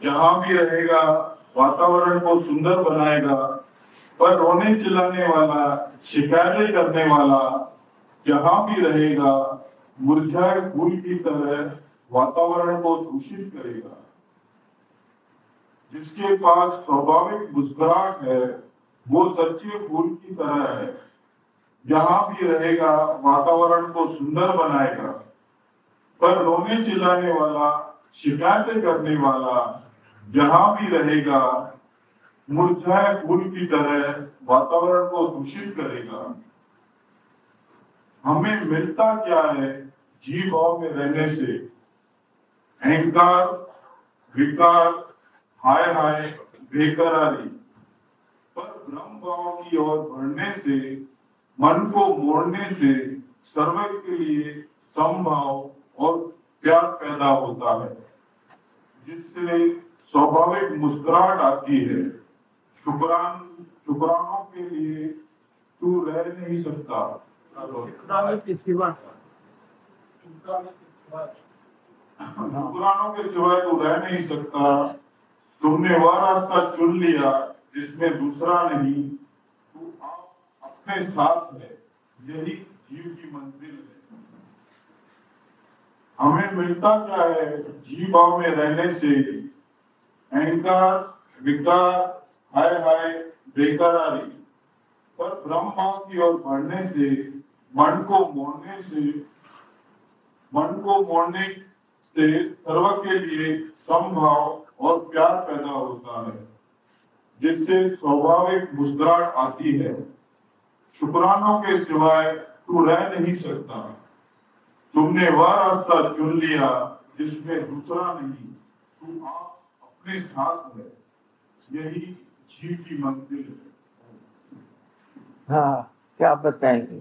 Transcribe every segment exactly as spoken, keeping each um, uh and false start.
जहाँ भी रहेगा वातावरण को सुंदर बनाएगा, पर रोने चिल्लाने वाला, शिकायतें करने वाला जहाँ भी रहेगा मुरझाए फूल की तरह वातावरण को दूषित करेगा। जिसके पास स्वाभाविक मुस्कुराहट है वो सच्चे फूल की तरह है, जहाँ भी रहेगा वातावरण को सुंदर बनाएगा, पर रोने चिल्लाने वाला, शिकायतें करने वाला जहाँ भी रहेगा मुरझाए फूल की तरह वातावरण को दूषित करेगा। हमें मिलता क्या है जीव भाव में रहने से? अहंकार, विकार, हाय हाय, बेकरारी। पर ब्रह्म भाव की ओर बढ़ने से, मन को मोड़ने से सर्व के लिए समभाव और प्यार पैदा होता है, जिससे स्वाभाविक मुस्कुराहट आती है। शुक्रान शुक्रानों के लिए तू रह नहीं सकता, शुक्रानों के सिवा शुक्रानों के सिवाय तू रह नहीं सकता। तुमने वह रास्ता चुन लिया जिसमें दूसरा नहीं, तू आप अपने साथ है, यही जीव की मंजिल है। हमें मिलता क्या है जीव भाव में रहने से? अहंकार, विकार, हाय हाय, बेकरारी। पर ब्रह्म भाव की ओर बढ़ने से, मन को मोड़ने से मन को मोड़ने से सर्व के लिए समभाव और प्यार पैदा होता है, जिससे स्वाभाविक मुस्कुराहट आती है। शुक्रानों के सिवाय तू रह नहीं सकता। तुमने वह रास्ता चुन लिया जिसमें दूसरा नहीं, तू आप अपने साथ है, यही जीव की मंजिल है। हाँ, क्या बताएंगे?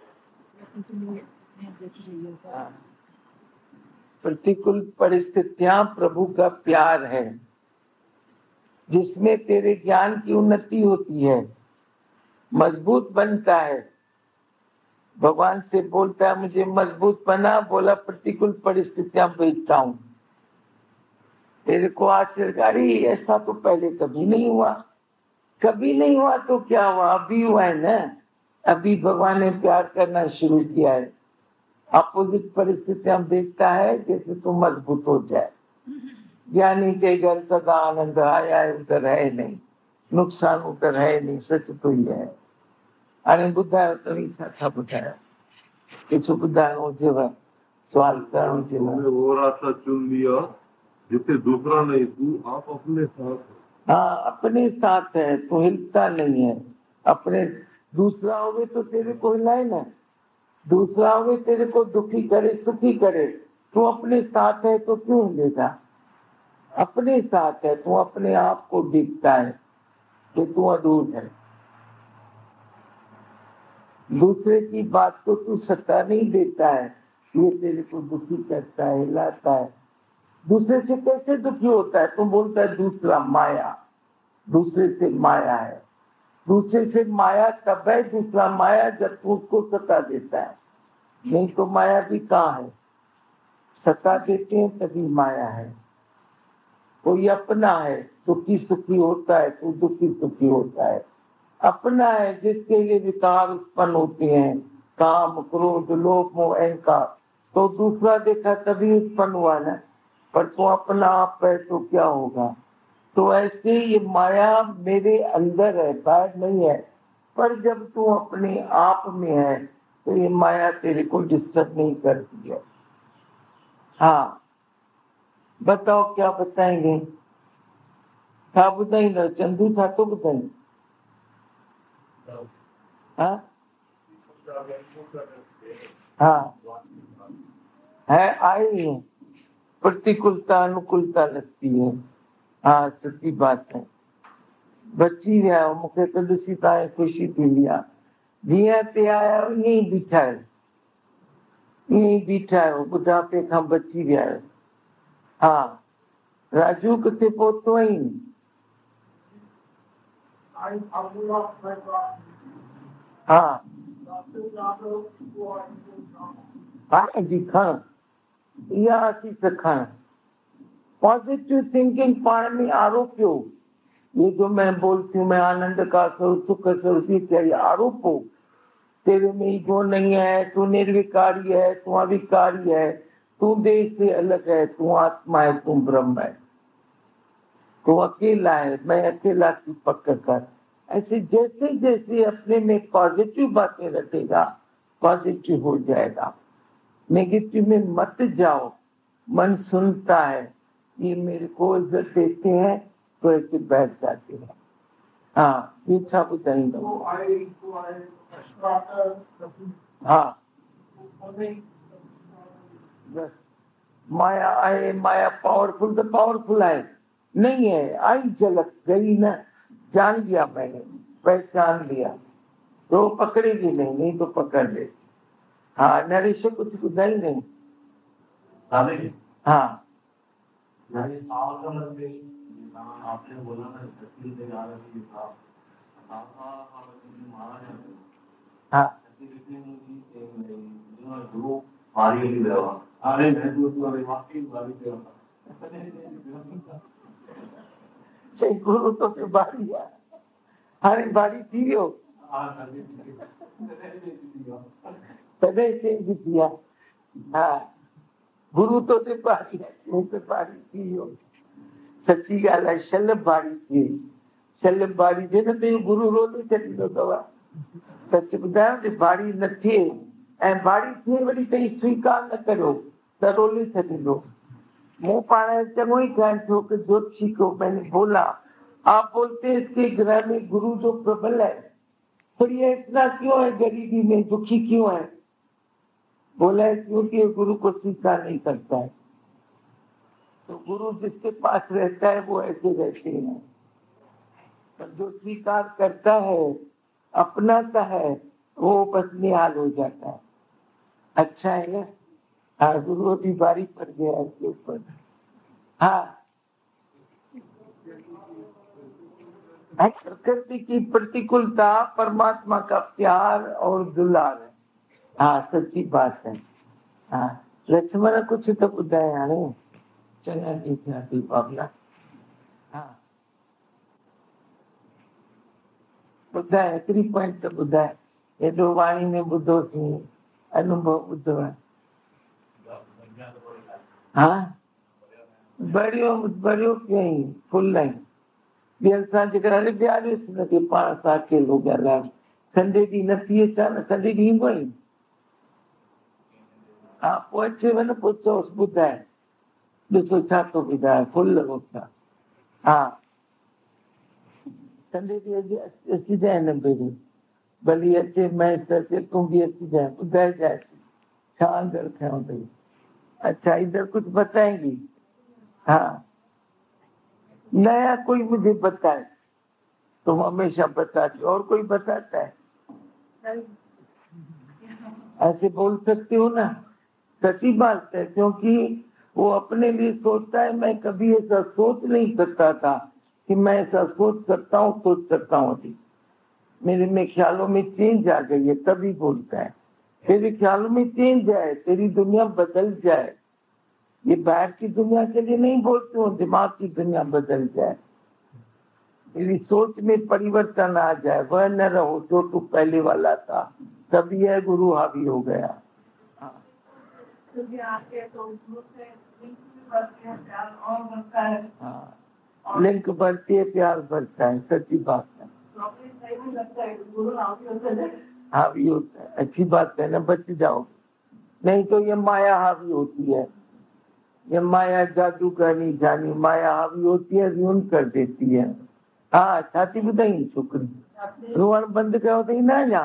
हाँ। प्रतिकूल परिस्थितियां प्रभु का प्यार है, जिसमें तेरे ज्ञान की उन्नति होती है, मजबूत बनता है। भगवान से बोलता है मुझे मजबूत बना, बोला प्रतिकूल परिस्थितियां भेजता हूं। तेरे को आश्चर्यकारी, ऐसा तो पहले कभी नहीं हुआ। कभी नहीं हुआ तो क्या हुआ? अभी हुआ है ना। अभी भगवान ने प्यार करना शुरू किया है। अपोजिट परिस्थितियां देखता है जैसे तू मजबूत हो जाए। ज्ञानी के घर सदा आनंद आया है, उधर है नहीं, नुकसान उधर है नहीं, सच तो ये है। अरे बुद्धा तो नहीं था बुद्धा कुछ बुद्धा जेव सवाल करण के वो रास्ता चुन लिया जिससे दूसरा नहीं, तू आप अपने साथ। हाँ, अपने साथ है तो हिलता नहीं है। अपने दूसरा होवे तो तेरे को हिलाए ना, दूसरा होवे तेरे को दुखी करे सुखी करे, तू अपने साथ है तो क्यों हिलेगा? अपने साथ है तू अपने आप को दिखता है कि तू अदूर है। दूसरे की बात को तू सत्ता नहीं देता है, ये तेरे को दुखी करता है, हिलाता है। दूसरे से कैसे दुखी होता है? तू बोलता है दूसरा माया, दूसरे से माया है। दूसरे से माया तब है दूसरा माया जब तू उसको सत्ता देता है, नहीं तो माया भी कहाँ है? सत्ता देते हैं तभी माया है। कोई अपना है दुखी सुखी होता है, तू दुखी सुखी होता है। अपना है जिसके लिए विकार उत्पन्न होते हैं, काम, क्रोध, लोभ, मोह, अहंकार, तो दूसरा देखा तभी उत्पन्न हुआ ना। पर तू अपना आप है तो क्या होगा? तो ऐसे ये माया मेरे अंदर है, बाहर नहीं है। पर जब तू अपने आप में है तो ये माया तेरे को डिस्टर्ब नहीं करती है। हाँ, बताओ क्या बताएंगे? था बताई ना, चंदू था तो बताई। हाँ हाँ है, आई है प्रतिकूलता अनुकूलता लगती है। हाँ, सच्ची बात है। बच्ची है मुखे तो दूषिता है, खुशी थी लिया जिया ते आया यही बिठा है, यही बिठा है बुढ़ापे का बच्ची भी आयो। हाँ, राजू किथे पहुंचो ही हाँ हाँ जी खां या असी खां पॉजिटिव थिंकिंग पाण में आरोप हो। ये जो मैं बोलती हूँ मैं आनंद का स्वरूप सुख स्वरूप, क्या ये आरोप हो? तेरे में ईगो नहीं है, तू निर्विकारी है, तू अविकारी है, तू देह से अलग है, तू आत्मा है, तू ब्रह्म है, तू अकेला है, मैं अकेला की पक्का कर। ऐसे जैसे जैसे अपने में पॉजिटिव बातें रखेगा पॉजिटिव हो जाएगा। नेगेटिव में मत जाओ। मन सुनता है, ये मेरे को इज्जत देते हैं तो ऐसे बैठ जाते हैं। हाँ ये अच्छा बताएंगे। हाँ बस माया आए, माया पावरफुल तो पावरफुल है नहीं है, आई झलक गई ना, जान लिया मैंने, पहचान लिया तो पकड़ेगी नहीं, नहीं तो पकड़ ले। हाँ नरेश कुछ बुझाई नहीं। हाँ आपने बोला ना हाँ गुरु मारी अरे गुरु तो फिर बारी है, अरे बारी थी हो पहले से दिया। हाँ गुरु तो ते बारी है, तो बारी थी हो। सच्ची गाल है, शलभ बारी थी, शलभ बारी थे ना तो गुरु रोली चली दो दवा। सच बुधायो ते बारी न थे ऐं बारी थे वरी कई स्वीकार न करो त रोली चली दो। मुंह पाने चंगो ही ख्याल थो कि ज्योतिषी को मैंने बोला, आप बोलते हैं इसके ग्रह में गुरु जो प्रबल है, फिर ये इतना क्यों है गरीबी में, दुखी क्यों है? बोला है क्योंकि गुरु को स्वीकार नहीं करता है। तो गुरु जिसके पास रहता है वो ऐसे रहते हैं, पर जो स्वीकार करता है अपनाता है वो बस निहाल हो जाता है। अच्छा है ना। हाँ गुरु भी बारी पड़ गया इसके ऊपर। हाँ प्रकृति की प्रतिकूलता परमात्मा का प्यार और दुलार है। हाँ सच्ची बात है। हाँ लक्ष्मण कुछ तो बुधाए हाणे चङा ॾींहं थिया थी बाबला। हाँ बुधाए हिकिड़ी पॉइंट तो बुधाए, हेॾो वाणी में ॿुधोसीं, अनुभव ॿुधो आहे। हाँ बढ़ियो बढ़ियो कयईं फुल लाइन ॿियनि सां जेकर हले ॾियारियोसि हुनखे पाण सां अकेलो ॻाल्हाए। संडे ॾींहुं न थी अचां न, संडे ॾींहुं ईंदो ई। हा पोइ अचेव न पोइ चओसि ॿुधाए, ॾिसो छा थो ॿुधाए, फुल लॻो था। हा संडे ॾींहुं अची जाए न भेड़ी, भली अचे मैच अचे तूं बि अची जाए, ॿुधाए जाए छा अंदर खयों अथई। अच्छा इधर कुछ बताएंगी? हाँ नया कोई मुझे बताए, तुम हमेशा बताती, और कोई बताता है? ऐसे बोल सकते हो ना, सच्ची बात है, क्योंकि वो अपने लिए सोचता है। मैं कभी ऐसा सोच नहीं सकता था कि मैं ऐसा सोच सकता हूँ, सोच सकता हूँ। अभी मेरे में ख्यालों में चेंज आ गई है, तभी बोलता है। तेरे ख्यालों में चेंज आए, तेरी दुनिया बदल जाए। ये बाहर की दुनिया के लिए नहीं बोलती हूँ, दिमाग की दुनिया बदल जाए, तेरी सोच में परिवर्तन आ जाए, वह न रहो जो तू पहले वाला था। तभी यह गुरु हावी हो गया। हाँ लिंक बढ़ती है, प्यार बढ़ता है, सच्ची बात है। हावी होता है, अच्छी बात है ना, बच जाओ। नहीं तो ये माया हावी होती है, ये माया जादू करनी जानी, माया हावी होती है, रून कर देती है। हाँ छाती बुधाई छोकरी रोअण बंद कयो अथई ना अञा।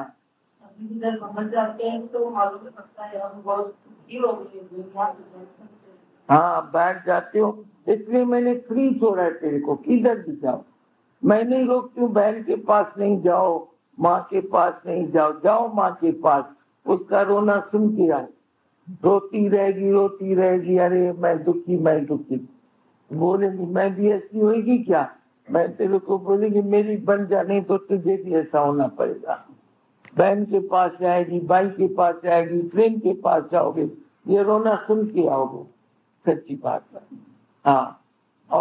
हाँ बैठ जाते हो, इसलिए मैंने फ्री छोड़ा है तेरे को, किधर भी जाओ। मैं नहीं रोकती हूँ, बहन के पास नहीं जाओ, माँ के पास नहीं जाओ, जाओ माँ के पास, उसका रोना सुन के आओ। रोती रहेगी रोती रहेगी, अरे मैं दुखी मैं दुखी बोलेगी, मैं भी ऐसी होगी क्या? मैं तेरे को बोलेगी मेरी बन जा, नहीं तो तुझे भी ऐसा होना पड़ेगा। बहन के पास जाएगी, भाई के पास जाएगी, फ्रेंड के पास जाओगे, ये रोना सुन के आओगे। सच्ची बात है। हाँ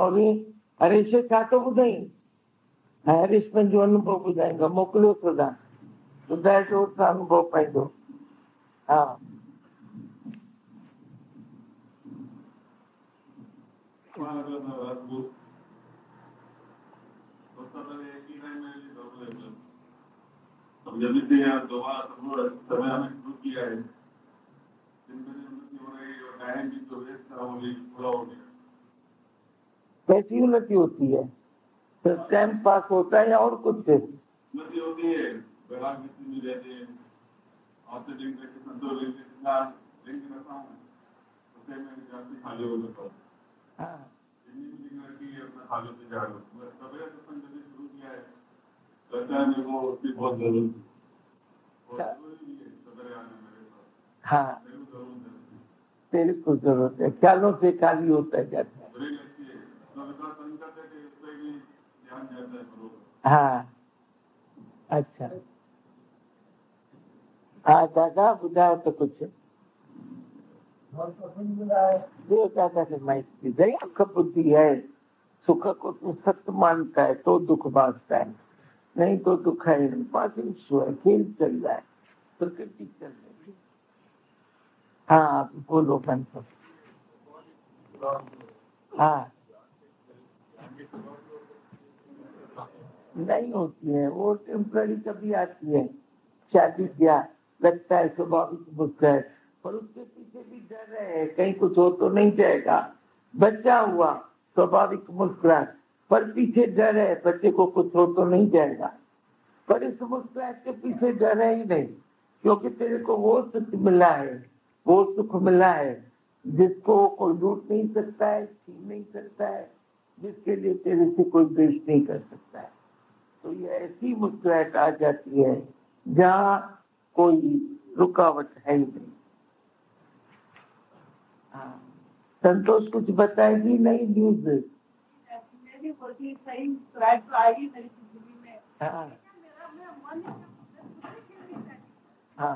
और हरीश छा थो ॿुधाई हरीश पंहिंजो अनुभव ॿुधाईंदो मोकिलियो सदा ॿुधाइजो सां अनुभव पंहिंजो हा अब जल्दी से यहाँ दोबारा समय हमें शुरू किया है जिनमें उन्नति हो रही है और टाइम भी तो वेस्ट करा हो गई पूरा हो गया कैसी उन्नति होती है तो टाइम पास होता है या और कुछ उन्नति होती है वैराग भी रहते हैं आपसे लिंक करके संतोष लिंक कितना लिंक करता हूँ उससे मैं जाती खाली हो जाता हूँ हाँ जितनी भी लिंक रखी है अपना खाली से जा रहा हूँ सवेरे तो संजय शुरू किया है कहता है मेरे को उसकी बहुत जरूरत हाँ तेरे को जरूरत है ख्यालों से खाली होता है जाता है हाँ अच्छा हाँ दादा ॿुधायो त कुझु ॿियो दादा खे माइक ॾिजाई अख बुद्धि है सुख को तू सत्य मानता है तो दुख बांटता है नहीं तो दुख है पास ईश्वर है खेल चल रहा है प्रकृति चल रही है हाँ बोलो बंद हाँ नहीं होती है वो टेम्पररी कभी आती है शादी किया लगता है स्वाभाविक बुद्ध है पर उसके पीछे भी डर है कहीं कुछ हो तो नहीं जाएगा बच्चा हुआ स्वाभाविक मुस्कुराहट पर पीछे डर है बच्चे को कुछ हो तो नहीं जाएगा पर इस मुस्कुराहट के पीछे डर है ही नहीं क्योंकि तेरे को वो सुख मिला है वो सुख मिला है जिसको कोई लूट नहीं सकता है छीन नहीं सकता है जिसके लिए तेरे से कोई द्वेष नहीं कर सकता है तो ये ऐसी मुस्कुराहट आ जाती है जहाँ कोई रुकावट है ही नहीं हाँ संतोष कुछ बताएगी नहीं न्यूज हाँ हाँ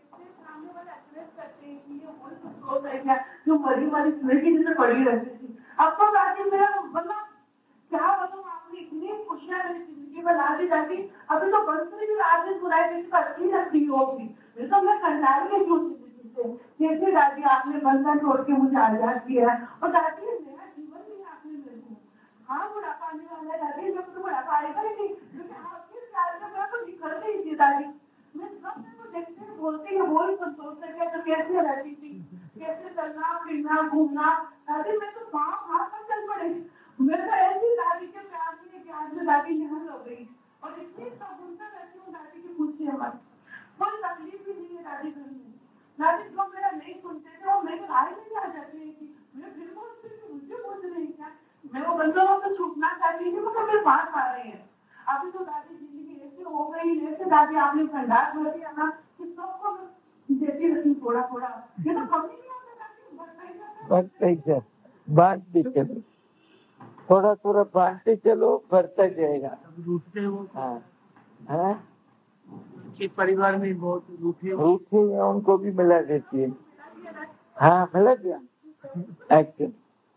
जो मरी वाली लड़की जैसे पड़ी रहती थी अब तो जाके मेरा मतलब क्या बताऊं आपने इतनी खुशियां मेरी जिंदगी में ला दी जाती अभी तो बंद में भी रात में बुराई मेरी तो अच्छी लगती होगी तो मैं कंटाल में क्यों कैसे दादी आपने बंधन छोड़ के मुझे आजाद किया है और दादी नया जीवन भी आपने मेरे को हाँ बुढ़ापा आने वाला है दादी जब तो बुढ़ापा आएगा ही नहीं क्योंकि आपके प्यार में मैं तो निखर गई थी दादी मैं सब मेरे को देखते हैं बोलती है वही संतोष से तो कैसे रहती थी कैसे चलना फिरना घूमना दादी मैं तो पाँव हाथ पर चल पड़े मैं तो ऐसी दादी के प्यार में प्यार में दादी यहाँ हो गई और इतनी सगुनता रहती हूँ दादी की पूछिए मत कोई तकलीफ भी नहीं है दादी घर में दादी जो मेरा नहीं सुनते थे वो मेरे राय में आ जाती है कि मैं फिर बोलती हूँ मुझे बोल रही क्या मैं वो बंदों को छूटना चाहती थी वो मेरे पास आ रहे हैं अभी तो दादी जिंदगी ऐसे हो गई ऐसे दादी आपने भंडार भर दिया ना कि सबको देती रहती थोड़ा थोड़ा ये तो कभी नहीं होता दादी बांटते चलो थोड़ा थोड़ा बांटते चलो बढ़ता जाएगा हाँ हाँ परिवार में बहुत रूठे रूठे हैं उनको भी मिला देती है हाँ मिला दिया एक्टिव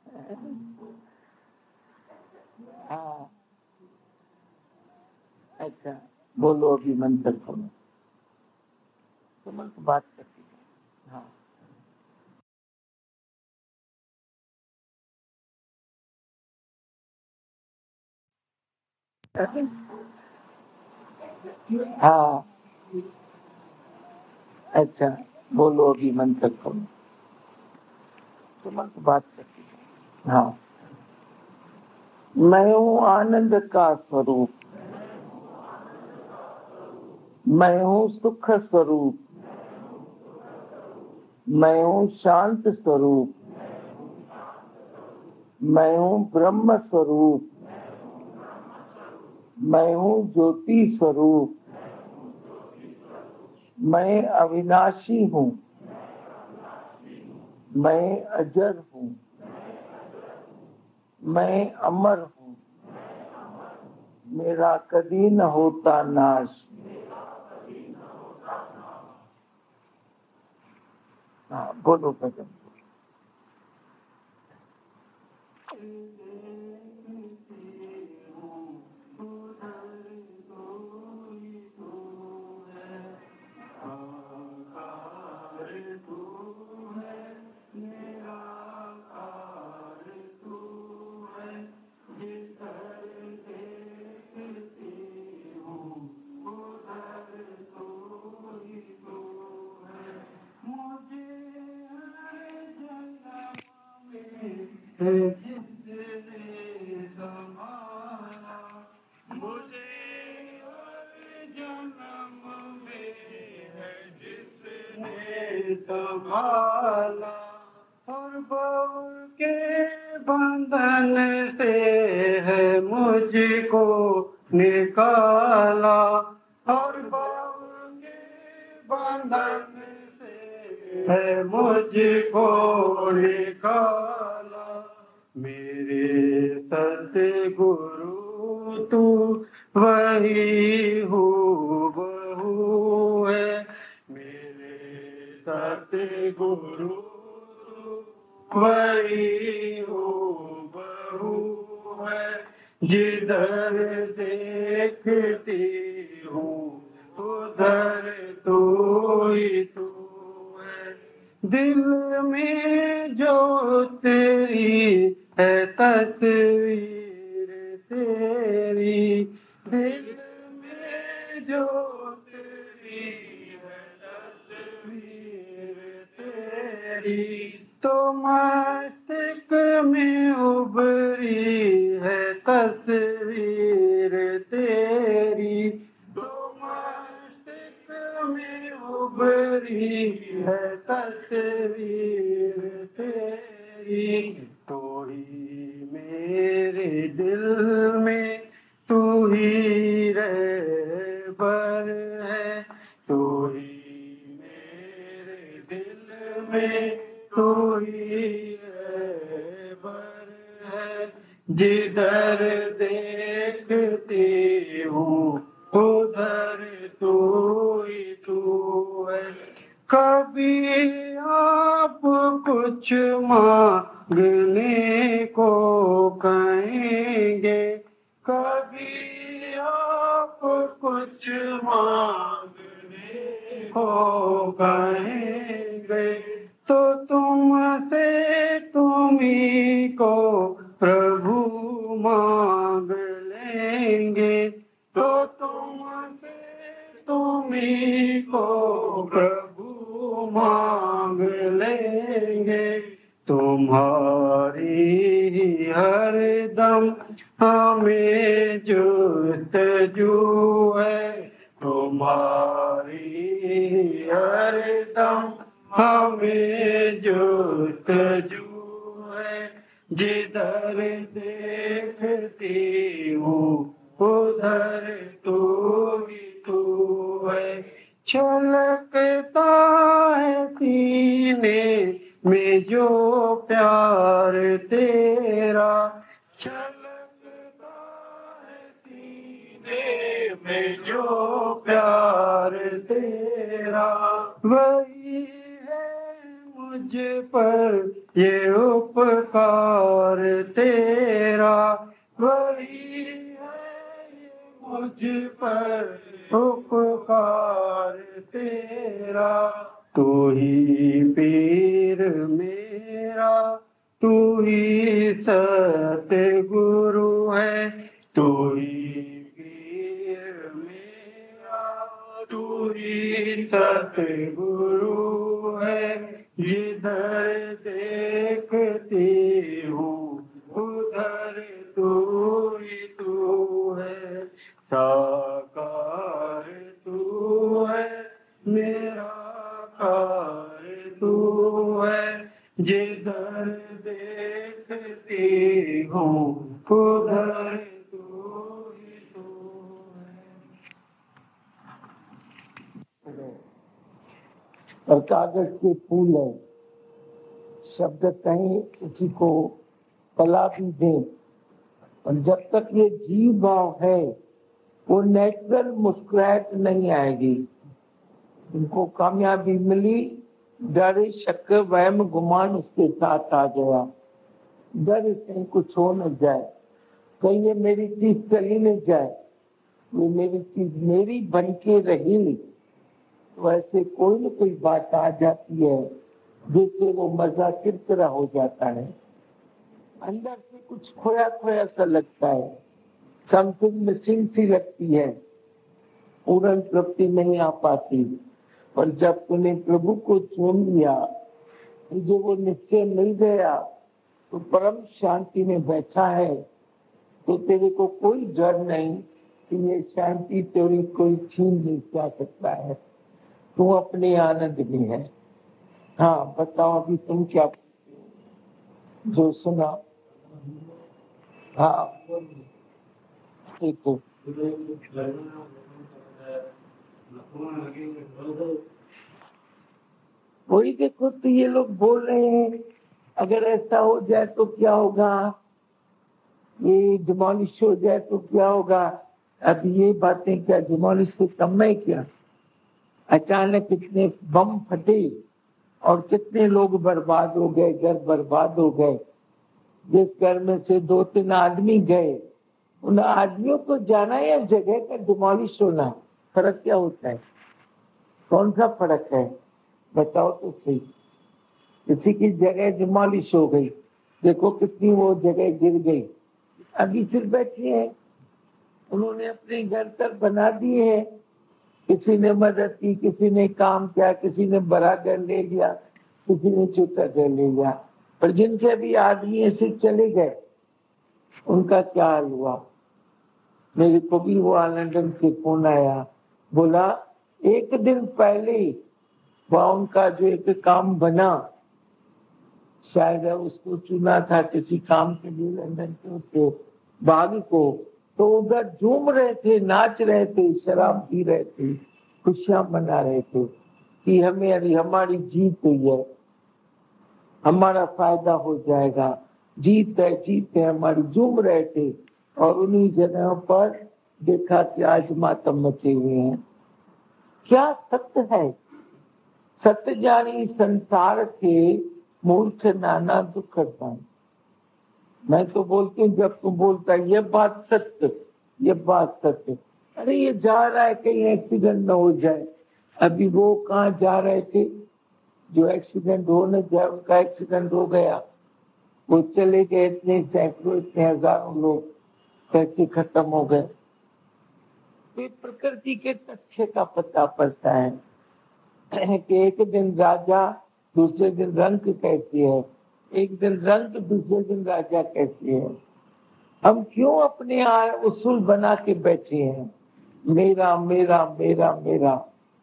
हाँ अच्छा बोलो अभी मंत्र करो तो मंत्र बात करती है हाँ हाँ अच्छा बोलो अभी मंत्र करो तो मंत्र बात करती है हाँ मैं हूँ आनंद का स्वरूप मैं हूँ सुख स्वरूप मैं हूँ शांत स्वरूप मैं हूँ ब्रह्म स्वरूप मैं हूँ ज्योति स्वरूप मैं अविनाशी हूँ मैं अजर हूँ मैं अमर हूँ मेरा कभी न होता नाश हाँ बोलो भजन है जिसने संभाला मुझे हर जन्म में है जिसने संभाला और बहू के बंधन से है मुझको निकाला और बहू के बंधन से है मुझको निकाला मेरे सतगुरु तू वही हूबहू है मेरे सतगुरु वही हूबहू है जिधर देखती हूँ उधर तू ही तू है दिल में जो तेरी है तस्वीर तेरी दिल में जो तेरी है तस्वीर तेरी तो मस्तिष्क में उभरी है तस्वीर तेरी तो मस्तिष्क में उभरी है तस्वीर तेरी तो ही मेरे दिल में तू ही रहबर है तू ही मेरे दिल में तू ही रहबर है जिधर देखती हूँ उधर तू ही तू है कभी आप कुछ मांगने को कहेंगे कभी आप कुछ मांगने को कहेंगे तो तुमसे तुम्ही को प्रभु मांग लेंगे तो तुमसे तुम्ही को प्रभु मांग लेंगे तुम्हारी हरदम हमें जुस्तजू है तुम्हारी हरदम हमें जुस्तजू है जिधर देखती हूँ उधर तू ही तू है छलकता है सीने में जो प्यार तेरा छलकता है सीने में जो प्यार तेरा वही मुझ पर ये उपकार तेरा वही है मुझ पर उपकार तेरा तू ही पीर मेरा तू ही सतगुरु है तू ही पीर मेरा तू ही सतगुरु है जिधर देखती हूँ उधर तू ही तू है साकार तू है मेरा कार तू है जिधर देखती हूँ उधर तू ही तू है और कागज के फूल है शब्द कहीं उसी को पला भी दें और जब तक ये जीव भाव है वो नेचुरल मुस्कुराहट नहीं आएगी उनको कामयाबी मिली डर शक वहम गुमान उसके साथ आ गया डर कहीं कुछ हो न जाए कहीं ये मेरी चीज चली न जाए ये मेरी चीज मेरी बन के रही नहीं वैसे कोई न कोई बात आ जाती है जिससे वो मजा किरकिरा हो जाता है अंदर से कुछ खोया खोया सा लगता है समथिंग मिसिंग सी लगती है पूर्ण तृप्ति नहीं आ पाती और जब तूने प्रभु को चुन लिया तुझे वो निश्चय मिल गया तो परम शांति में बैठा है, तो तेरे को कोई डर नहीं कि ये शांति तेरी कोई छीन नहीं जा सकता है। तू अपने आनंद में है। हाँ बताओ अभी तुम क्या जो सुना। हाँ देखो वही देखो, तो ये लोग बोल रहे हैं अगर ऐसा हो जाए तो क्या होगा, ये डिमोलिश हो जाए तो क्या होगा। अब ये बातें क्या डिमोलिश से कम है क्या। अचानक कितने बम फटे और कितने लोग बर्बाद हो गए, घर बर्बाद हो गए। जिस घर में से दो तीन आदमी गए, उन आदमियों को जाना या जगह का डिमोलिश होना, फर्क क्या होता है, कौन सा फर्क है बताओ तो सही। किसी की जगह डिमोलिश हो गई, देखो कितनी वो जगह गिर गई, अभी फिर बैठे हैं, उन्होंने अपने घर तर बना दिए हैं। किसी ने मदद की, किसी ने काम किया, किसी ने बड़ा घर ले लिया, किसी ने छोटा घर ले लिया, पर जिनके भी आदमी ऐसे चले गए उनका क्या हाल हुआ। मेरे को भी वो लंदन से फोन आया, बोला एक दिन पहले वह उनका जो एक काम बना, शायद उसको चुना था किसी काम के लिए लंदन के उसके बाग को, तो उधर झूम रहे थे, नाच रहे थे, शराब पी रहे थे, खुशियां मना रहे थे कि हमें अभी हमारी जीत हुई है, हमारा फायदा हो जाएगा, जीत है जीत है हमारी, झूम रहे थे। और उन्हीं जगहों पर देखा कि आज मातम मचे हुए हैं। क्या सत्य है, सत्य जानी संसार के मूर्ख नाना दुख करता है। मैं तो बोलती हूँ जब तू बोलता है ये बात सत्य, ये बात सत्य, अरे ये जा रहा है कहीं एक्सीडेंट न हो जाए। अभी वो कहाँ जा रहे थे जो एक्सीडेंट होने जाए, उनका एक्सीडेंट हो गया, वो चले गए, इतने सैकड़ों इतने हजारों लोग कैसे खत्म हो गए। तो प्रकृति के तथ्य का पता पड़ता है कि एक दिन राजा दूसरे दिन रंक कैसी है, एक दिन रंक दूसरे दिन राजा कैसी है। हम क्यों अपने उसूल बना के बैठे हैं, मेरा मेरा मेरा मेरा।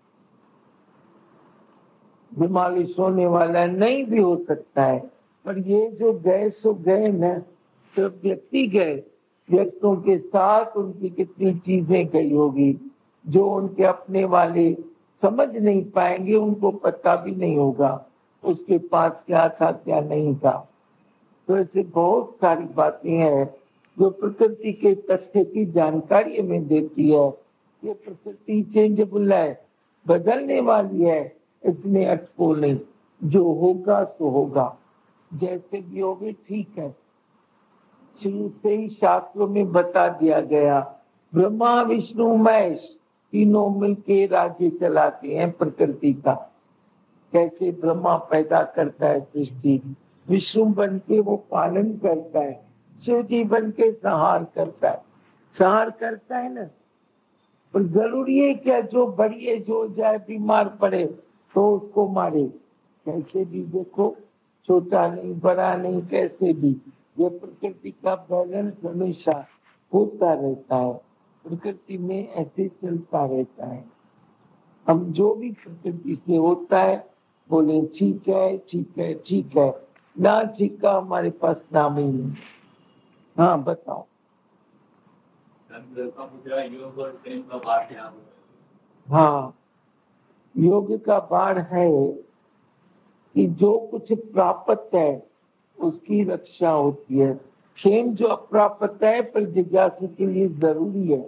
बीमारी सोने वाला नहीं भी हो सकता है, पर ये जो गए सो गए न, तो व्यक्ति गए, व्यक्तियों के साथ उनकी कितनी चीजें गई होगी जो उनके अपने वाले समझ नहीं पाएंगे, उनको पता भी नहीं होगा उसके पास क्या था क्या नहीं था। तो ऐसे बहुत सारी बातें हैं जो प्रकृति के तथ्य की जानकारी हमें देती है। ये प्रकृति चेंजेबल है, बदलने वाली है, इसमें अटको नहीं, जो होगा सो होगा, जैसे भी होगी ठीक है। शुरू से ही शास्त्रों में बता दिया गया, ब्रह्मा विष्णु महेश तीनों मिलके राज्य चलाते हैं प्रकृति का। कैसे ब्रह्मा पैदा करता है सृष्टि, विष्णु बन के वो पालन करता है, शिव जी बन के संहार करता है, संहार करता है ना। पर जरूरी है क्या जो बढ़िए जो जाए बीमार पड़े तो उसको मारे, कैसे भी देखो, छोटा नहीं बड़ा नहीं, कैसे भी ये प्रकृति का बैलेंस हमेशा होता रहता है, प्रकृति में ऐसे चलता रहता है। हम जो भी प्रकृति से होता है बोले ठीक है ठीक है ठीक है, ना ठीक का हमारे पास नाम ही नहीं। हाँ बताओ। हाँ योग का बाढ़ है कि जो कुछ प्राप्त है उसकी रक्षा होती है। क्षेम जो अप्राप्त है पर जिज्ञासु के लिए जरूरी है।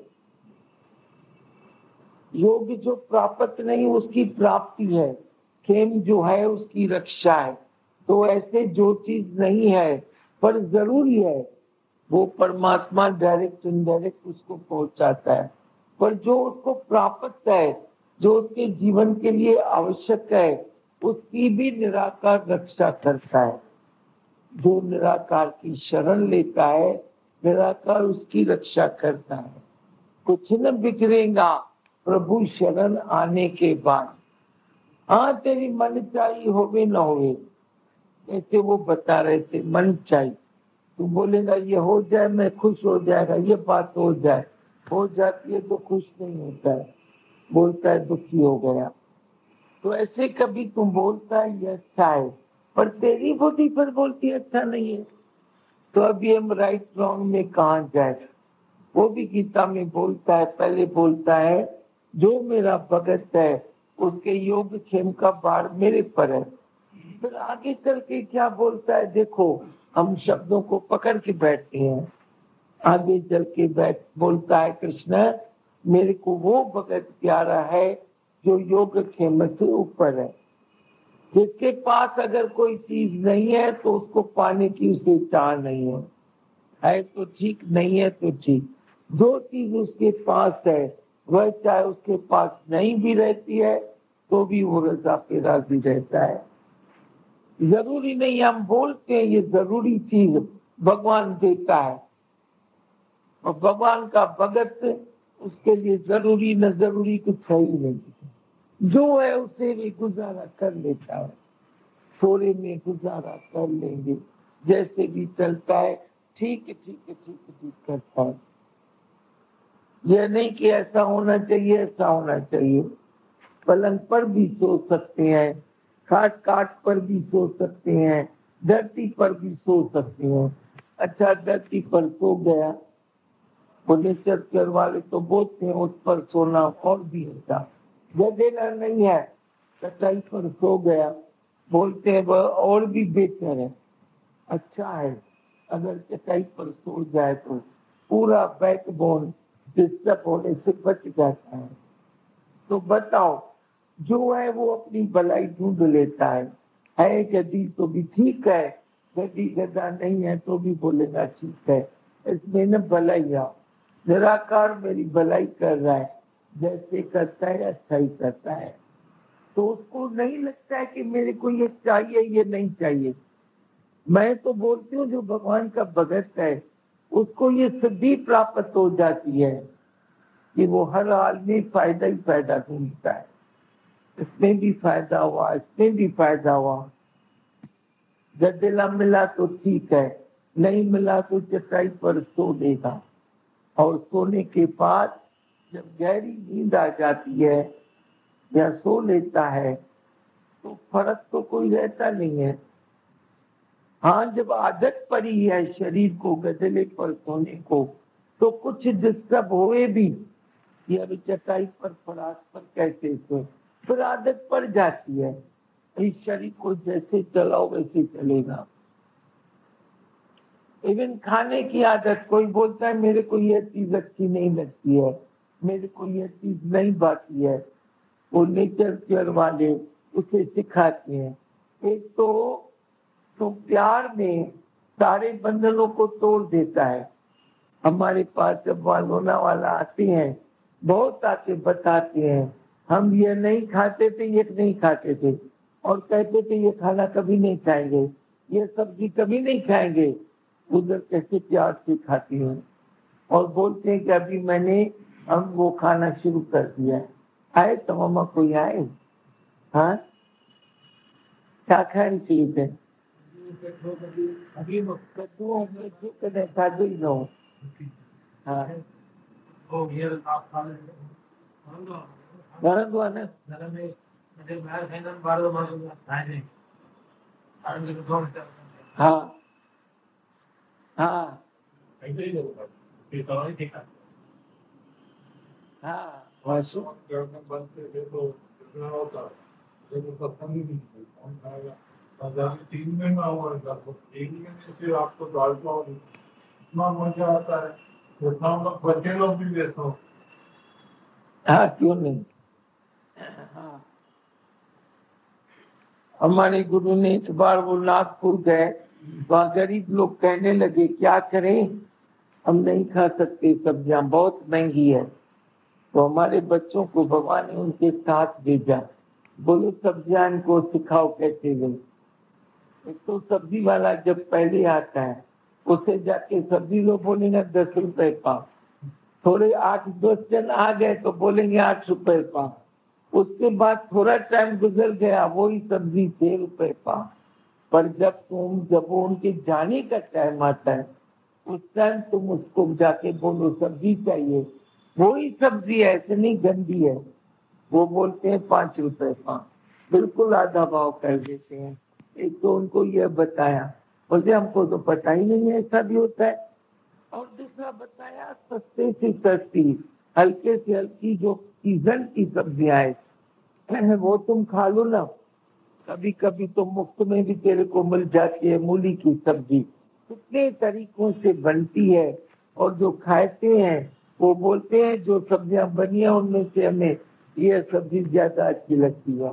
योग जो प्राप्त नहीं उसकी प्राप्ति है, क्षेम जो है उसकी रक्षा है। तो ऐसे जो चीज नहीं है पर जरूरी है वो परमात्मा डायरेक्ट इनडायरेक्ट उसको पहुंचाता है, पर जो उसको प्राप्त है, जो उसके जीवन के लिए आवश्यक है, उसकी भी निराकार रक्षा करता है। जो निराकार की शरण लेता है, निराकार उसकी रक्षा करता है। कुछ न बिगड़ेगा प्रभु शरण आने के बाद। हाँ तेरी मन चाहिए होवे न होवे, ऐसे वो बता रहे थे मन चाहिए। तू बोलेगा ये हो जाए मैं खुश हो जाएगा, ये बात हो जाए, हो जाती है तो खुश नहीं होता है, बोलता है दुखी हो गया। तो ऐसे कभी तुम बोलता है ये अच्छा है, पर तेरी बुद्धि पर बोलती है अच्छा नहीं है। तो अभी हम राइट रॉन्ग में कहाँ जाए? वो भी गीता में बोलता है, पहले बोलता है जो मेरा भगत है उसके योग क्षेम का भार मेरे पर है। फिर आगे चल के क्या बोलता है देखो, हम शब्दों को पकड़ के बैठते हैं। आगे चल के बैठ बोलता है कृष्ण मेरे को वो भगत प्यारा है जो योग क्षेम से ऊपर है, जिसके पास अगर कोई चीज नहीं है तो उसको पाने की उसे चाह नहीं है, है तो ठीक नहीं है तो ठीक। जो चीज उसके पास है वह चाहे उसके पास नहीं भी रहती है तो भी वो रजा पे राजी रहता है। जरूरी नहीं हम बोलते हैं ये जरूरी चीज भगवान देता है, और भगवान का भगत उसके लिए जरूरी न जरूरी कुछ है ही नहीं, जो है उसे भी गुजारा कर लेता है, थोड़े में गुजारा कर लेंगे, जैसे भी चलता है ठीक है ठीक है ठीक है ठीक करता है। यह नहीं कि ऐसा होना चाहिए ऐसा होना चाहिए। पलंग पर भी सो सकते हैं, खाट काट पर भी सो सकते हैं, धरती पर भी सो सकते हैं। अच्छा धरती पर सो गया, फर्नीचर वाले तो बोलते हैं उस पर सोना और भी अच्छा, गदेला नहीं है चटाई पर सो गया, बोलते हैं वह और भी बेहतर है, अच्छा है। अगर चटाई पर सो जाए तो पूरा बैकबोन डिस्टर्ब होने से बच जाता है। तो बताओ जो है वो अपनी भलाई ढूंढ लेता है, है गदी तो भी ठीक है, गदी गदा नहीं है तो भी बोलेगा ठीक है, इसमें न भलाई आओ। निराकार मेरी भलाई कर रहा है, जैसे करता है अच्छा ही करता है, तो उसको नहीं लगता है कि मेरे को ये चाहिए ये नहीं चाहिए। मैं तो बोलती हूँ जो भगवान का भगत है उसको ये सिद्धि प्राप्त हो जाती है कि वो हर हाल में फायदा ही फायदा ढूंढता है, इसमें भी फायदा हुआ इसमें भी फायदा हुआ। गदेला मिला तो ठीक है, नहीं मिला तो चटाई पर सो देगा, और सोने के बाद जब गहरी नींद आ जाती है या सो लेता है तो फर्क तो कोई रहता नहीं है। हाँ जब आदत पड़ी है शरीर को गदले पर सोने को तो कुछ डिस्टर्ब होए भी, ये अभी चटाई पर फराक पर कैसे सो, फिर आदत पड़ जाती है। इस शरीर को जैसे चलाओ वैसे चलेगा। इवन खाने की आदत, कोई बोलता है मेरे को यह चीज अच्छी नहीं लगती है, मेरे को यह चीज नहीं भाती है, वो नेचर केयर वाले उसे सिखाते हैं। एक तो तो प्यार में सारे बंधनों को तोड़ देता है। हमारे पास जब वालोना वाला आते हैं, बहुत आके बताते हैं हम ये नहीं खाते थे ये नहीं खाते थे, और कहते थे ये खाना कभी नहीं खाएंगे, ये सब्जी कभी नहीं खाएंगे, उधर कैसे प्यार से खाती हूँ, और बोलते हैं कि अभी मैंने हम वो खाना शुरू कर दिया है। आए तो मामा कोई आए, हाँ क्या खाने चीज है अभी कद्दू कदे खाधो ही न हाँ वणंदो आहे न हाँ हाँ हाँ वासु तीन महीना हुआ तीन महीने से आपको दाल चावल इतना मजा आता है, इतना लोग बच्चे लोग भी देता हूँ। हाँ क्यों नहीं। हाँ हमारे गुरु ने इस बार वो नागपुर गए, वहाँ गरीब लोग कहने लगे क्या करें, हम नहीं खा सकते सब्जियां बहुत महंगी है। तो हमारे बच्चों को भगवान ने उनके साथ भेजा, बोलो सब्जियां इनको सिखाओ कैसे ले। एक तो सब्जी वाला जब पहले आता है उसे जाके सब्जी लोग बोलेंगे दस रुपए पाव, थोड़े आठ दस जन आ गए तो बोलेंगे आठ रुपए पाव, उसके बाद थोड़ा टाइम गुजर गया वही सब्जी छह रुपए पाव, पर जब तुम जब वो उनके जाने का टाइम आता है उस टाइम तुम उसको जाके बोलो सब्जी चाहिए, वही सब्जी ऐसे नहीं गंदी है, वो बोलते हैं पांच रुपए पाँच, बिल्कुल आधा भाव कर देते हैं। एक तो उनको यह बताया, बोलते हमको तो पता ही नहीं है ऐसा भी होता है। और दूसरा बताया सस्ते से सस्ती हल्के से हल्की जो सीजन की सब्जियां है वो तुम खा लो ना, कभी कभी तो मुफ्त में भी तेरे को मिल जाती है। मूली की सब्जी कितने तरीकों से बनती है और जो खाते हैं वो बोलते हैं जो सब्जियां बनी है उनमें से हमें ये सब्जी ज्यादा अच्छी लगती है।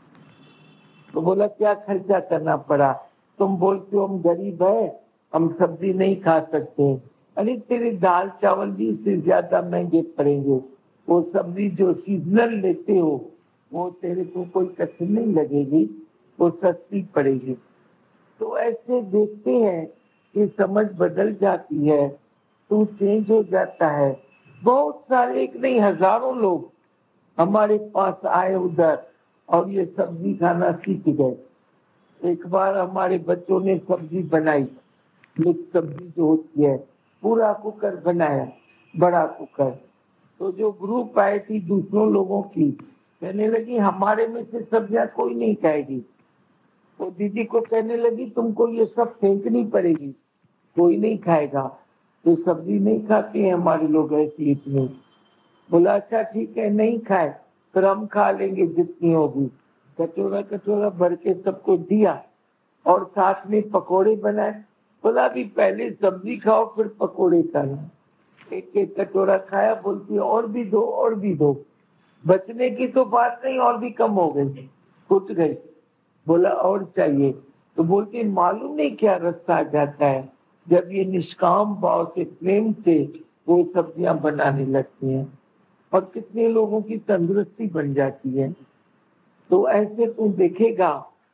तो बोला क्या खर्चा करना पड़ा, तुम बोलते हो हम गरीब है हम सब्जी नहीं खा सकते, अरे तेरे दाल चावल भी इससे ज्यादा महंगे पड़ेंगे, वो सब्जी जो सीजनल लेते हो वो तेरे को कोई कठिन नहीं लगेगी, वो सस्ती पड़ेगी। तो ऐसे देखते हैं कि समझ बदल जाती है, तू चेंज हो जाता है। बहुत सारे एक नहीं हजारों लोग हमारे पास आए उधर और ये सब्जी खाना सीख गए। एक बार हमारे बच्चों ने सब्जी बनाई, मिक्स सब्जी जो होती है, पूरा कुकर बनाया, बड़ा कुकर। तो जो ग्रुप आई थी दूसरों लोगों की कहने लगी हमारे में से सब्जियां कोई नहीं खाएगी। वो दीदी को कहने लगी तुमको ये सब फेंकनी पड़ेगी, कोई नहीं खाएगा, तो सब्जी नहीं खाते हैं हमारे लोग ऐसी इतनी। बोला अच्छा ठीक है नहीं खाए फिर हम खा लेंगे जितनी होगी। कटोरा कटोरा भर के सबको दिया और साथ में पकोड़े बनाए। बोला भी पहले सब्जी खाओ फिर पकोड़े खाना। एक एक कटोरा खाया, बोलती और भी दो और भी दो। बचने की तो बात नहीं, और भी कम हो गई, फुट गई। बोला और चाहिए, तो बोलती मालूम नहीं क्या रास्ता आ जाता है जब ये निष्काम भाव से प्रेम से वो सब्जियां बनाने लगती हैं और कितने लोगों की तंदुरुस्ती बन जाती है। तो ऐसे तू देखेगा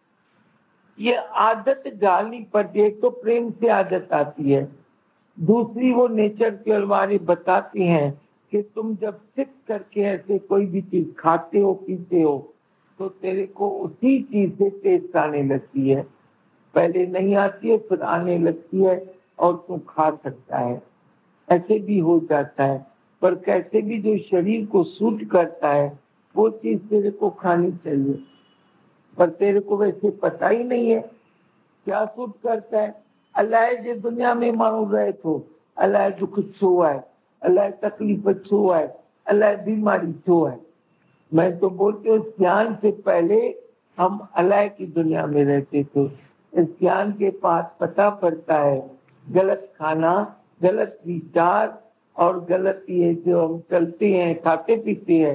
ये आदत डालनी पड़ती है। एक तो प्रेम से आदत आती है, दूसरी वो नेचर के अलमारी बताती हैं कि तुम जब सिक करके ऐसे कोई भी चीज खाते हो पीते हो तो तेरे को उसी चीज से टेस्ट आने लगती है। पहले नहीं आती है फिर आने लगती है और तू खा सकता है, ऐसे भी हो जाता है। पर कैसे भी जो शरीर को सूट करता है वो चीज तेरे को खानी चाहिए, पर तेरे को वैसे पता ही नहीं है क्या सूट करता है। अल्लाह जे दुनिया में मानू रहे तो अल्लाह दुख छो है, अल्लाह तकलीफ छो है, अल्लाह बीमारी छो है। मैं तो बोलती हूँ ज्ञान से पहले हम अल्लाह की दुनिया में रहते थे। इस ज्ञान के पास पता पड़ता है गलत खाना, गलत विचार और गलत ये जो हम चलते हैं खाते पीते हैं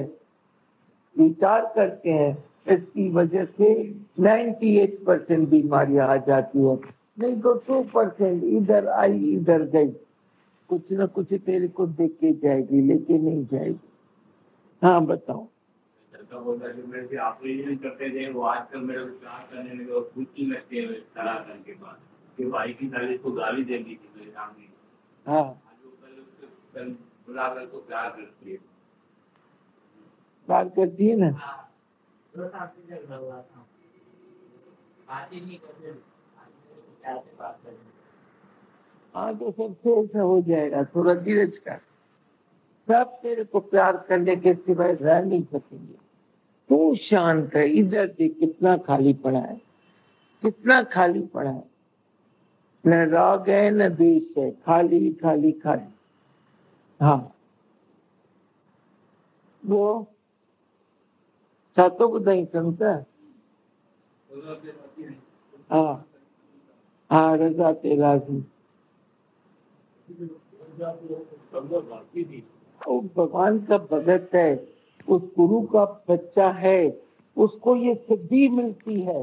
विचार करते हैं, इसकी वजह से अट्ठानवे परसेंट बीमारियां आ जाती है। नहीं तो दो परसेंट इधर आई इधर गई, कुछ न कुछ तेरे को देख के जाएगी लेके नहीं जाएगी। हाँ बताओ। लड़का बोलता है मेरे से आप ये नहीं करते थे, वो आजकल मेरे को प्यार करने लगे और खुद ही लगते हैं तला करने के बाद कि भाई की तारीफ को गाली देंगी कि मेरे सामने। हाँ कल बुला कर तो प्यार करती है, प्यार करती है ना। हाँ तो सबसे ऐसा हो जाएगा, थोड़ा धीरज कर, सब तेरे को प्यार करने के सिवाय रह नहीं सकेंगे। तू शांत है, इधर देख कितना खाली पड़ा है, कितना खाली पड़ा है, न राग है न द्वेष है, खाली खाली खाली। हाँ वो छातों को नहीं सुनता। हाँ हाँ रजा तेरा वो भगवान का भगत है, उस गुरु का बच्चा है, उसको ये सिद्धि मिलती है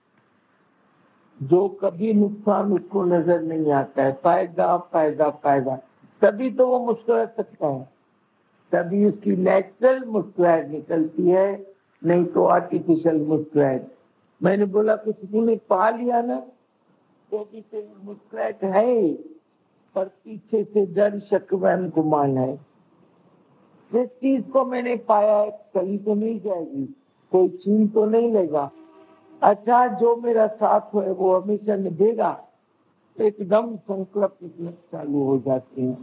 जो कभी नुकसान उसको नजर नहीं आता है। फायदा फायदा फायदा, तभी तो वो मुस्कुरा सकता है, तभी उसकी नेचुरल मुस्कुराहट निकलती है, नहीं तो आर्टिफिशियल मुस्कुराहट। मैंने बोला कुछ तूने पा लिया ना तो भी तेरी मुस्कुराहट है पर पीछे से डर शक वहम गुमान है। जिस चीज को मैंने पाया है कहीं तो नहीं जाएगी, कोई छीन तो नहीं लेगा, अच्छा जो मेरा साथ है वो हमेशा निभेगा, एकदम संकल्प चालू हो जाते हैं।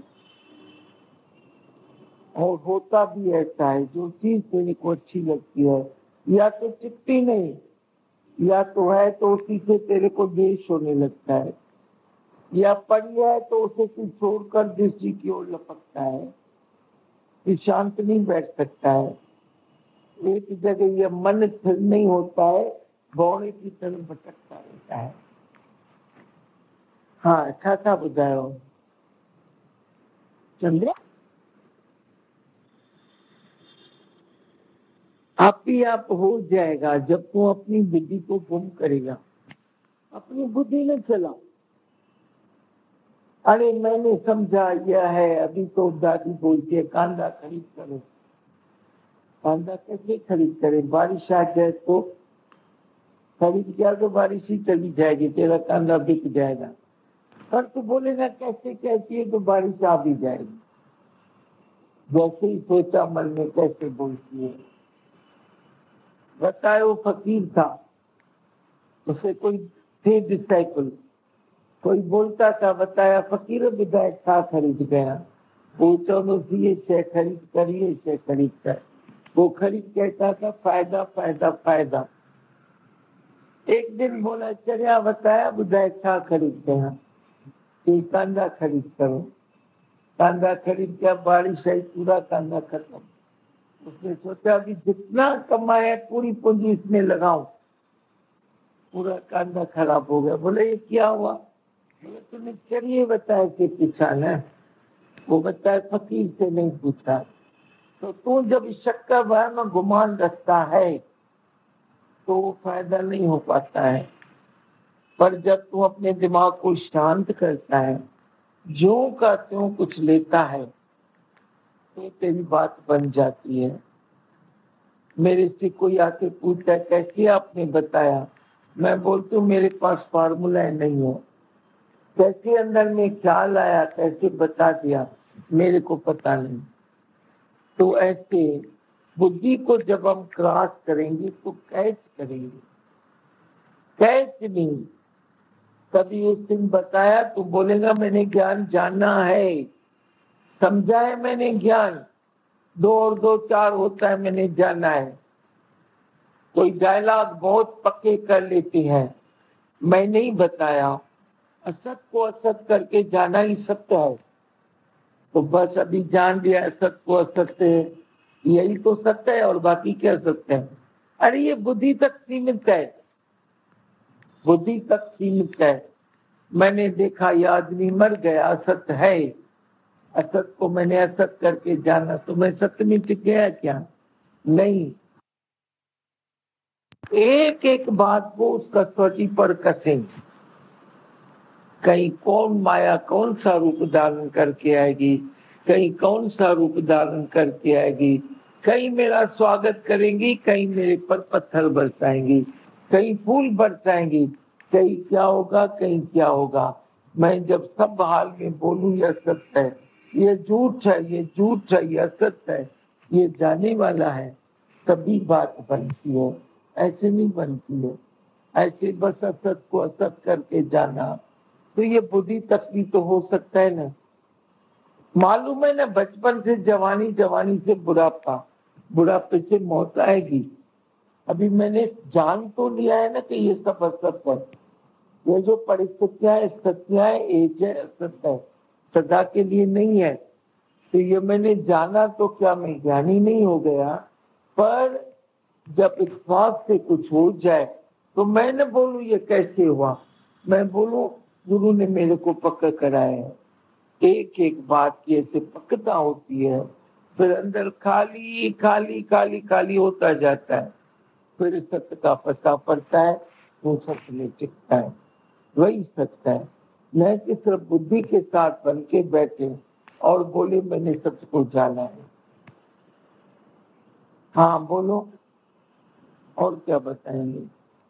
और होता भी ऐसा है, जो चीज मेरे को अच्छी लगती है या तो चिपटी नहीं, या तो है तो उसी से तेरे को द्वेष होने लगता है, या पड़ी है तो उसे तू छोड़कर दूसरी की ओर लपकता है, तू शांत नहीं बैठ सकता है, एक जगह ये मन स्थिर नहीं होता है, बौड़े की तरह भटकता रहता है। हाँ अच्छा था बुझायो चंद्र, आप ही आप हो जाएगा जब तू अपनी बुद्धि को गुम करेगा। अपनी बुद्धि न चला, अरे मैंने समझा यह है, अभी तो दादी बोलती है कांदा खरीद करो। कांदा कैसे खरीद करे, बारिश आ जाए तो खरीद गया तो बारिश ही चली जाएगी, तेरा कांदा बिक जाएगा। पर तू बोलेगा कैसे कहती है तो बारिश आ भी जाएगी। जैसे ही सोचा मन में कैसे बोलती है। बताए वो फकीर था, उसे कोई थे डिसाइपल, कोई बोलता था बताया फकीर विधायक था खरीद गया, वो चौदह ये शे खरीद कर ये शे खरीद कर, वो खरीद कहता था फायदा फायदा फायदा। एक दिन बोला चलिया बताया विधायक था खरीद गया, कांदा खरीद करो। कांदा खरीद क्या, बारिश आई पूरा कांदा खत्म। उसने सोचा कि जितना कमाया पूरी पूंजी इसमें लगाऊं, पूरा कांदा खराब हो गया। बोले ये क्या हुआ, बोले तूने चलिए बताया कि पिछाना है, वो बताया फकीर से नहीं पूछा। तो तू जब शक्का बार में गुमान रखता है तो वो फायदा नहीं हो पाता है, पर जब तू अपने दिमाग को शांत करता है, जो का त्यों कुछ लेता है, तो तेरी बात बन जाती है। मेरे से कोई आके पूछता है कैसे आपने बताया, मैं बोलती हूँ मेरे पास फार्मूला नहीं है, कैसे अंदर में ख्याल आया कैसे बता दिया मेरे को पता नहीं। तो ऐसे बुद्धि को जब हम क्रॉस करेंगे तो कैच करेंगे, कैच नहीं। कभी उस दिन बताया तो बोलेगा मैंने ज्ञान जाना है, समझा है मैंने ज्ञान, दो और दो चार होता है मैंने जाना है। कोई डायलॉग बहुत पक्के कर लेते हैं, मैं नहीं बताया, असत को असत करके जाना ही सत्य है, तो बस अभी जान लिया असत को असत है, यही तो सत्य है और बाकी क्या सत्य है। अरे ये बुद्धि तक सीमित है, बुद्धि तक सीमित है। मैंने देखा ये आदमी मर गया, असत है, असत को मैंने असत करके जाना, तो मैं सत्य में टिक गया क्या, नहीं। एक एक बात को उस कसौटी पर कसेंगे, कहीं कौन माया कौन सा रूप धारण करके आएगी, कहीं कौन सा रूप धारण करके आएगी, कहीं मेरा स्वागत करेंगी, कहीं मेरे पर पत्थर बरसाएंगी, कहीं फूल बरसाएंगी, कहीं क्या होगा कहीं क्या होगा। मैं जब सब हाल में बोलूं यह सत्य है, ये झूठ है, ये झूठ है, ये असत्य है, ये जाने वाला है, तभी बात बनती है, ऐसे नहीं बनती है। ऐसे बस असत को असत करके जाना, तो ये बुद्धि तक भी तो हो सकता है ना। मालूम है ना, बचपन से जवानी, जवानी से बुढ़ापा, बुढ़ापे से मौत आएगी। अभी मैंने जान तो लिया है ना कि ये सब असत है, ये जो परिस्थितियां सत्या है, एज है, असत है, सदा के लिए नहीं है। तो ये मैंने जाना तो क्या मैं ज्ञानी नहीं हो गया, पर जब इत्तेफाक से कुछ हो जाए तो मैं न बोलूं ये कैसे हुआ, मैं बोलूं गुरु ने मेरे को पक्का कराया है। एक एक बात की ऐसे पक्का होती है, फिर अंदर खाली खाली खाली खाली होता जाता है, फिर सत्य का पता पड़ता है, वो सत्य में टिकता है, वही सत्य है। न कि सिर्फ बुद्धि के साथ बन के बैठे और बोले मैंने सत्य को जाना है। हाँ बोलो, और क्या बताएंगे।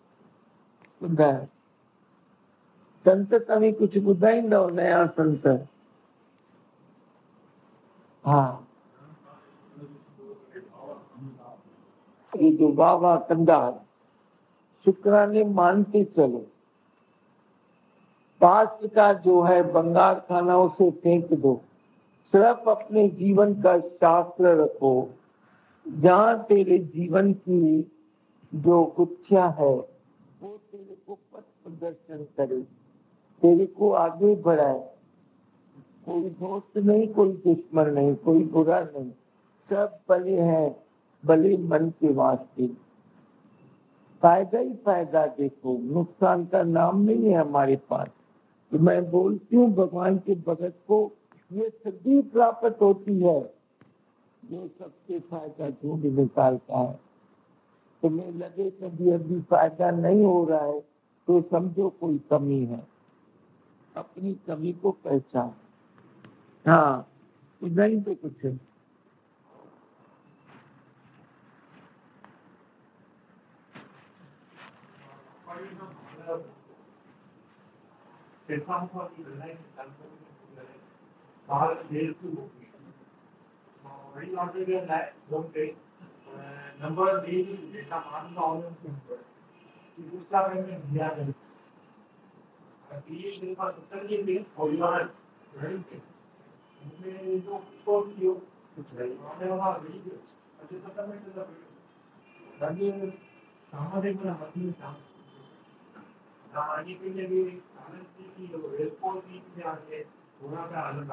संत तभी कुछ बुधाईंदो नया संत। हाँ ये जो बाबा कंदार शुक्राने मानते चलो। पास्ट का जो है बंगार खाना उसे फेंक दो, सिर्फ अपने जीवन का शास्त्र रखो। जहाँ तेरे जीवन की जो गुत्थियां है वो तेरे को पथ प्रदर्शन करे, तेरे को आगे बढ़ाए। कोई दोस्त नहीं, कोई दुश्मन नहीं, कोई बुरा नहीं, सब भले हैं, भले मन के वास्ते। फायदा ही फायदा देखो, नुकसान का नाम नहीं है हमारे पास। तो मैं बोलती हूँ भगवान के भगत को ये सिद्धि प्राप्त होती है जो सबसे फायदा ढूंढ निकालता है। तुम्हें लगे कभी अभी फायदा नहीं हो रहा है तो समझो कोई कमी है, अपनी कमी को पहचान। हाँ, नहीं तो कुछ है। नंबर डेटा मान दूसरा में दिया गया मेरे पास उत्तर के लिए और जो कुछ नहीं वहाँ अच्छे सत्तर में सामाजिक आगे के लिए भी एयरपोर्ट की आगे थोड़ा सा अलग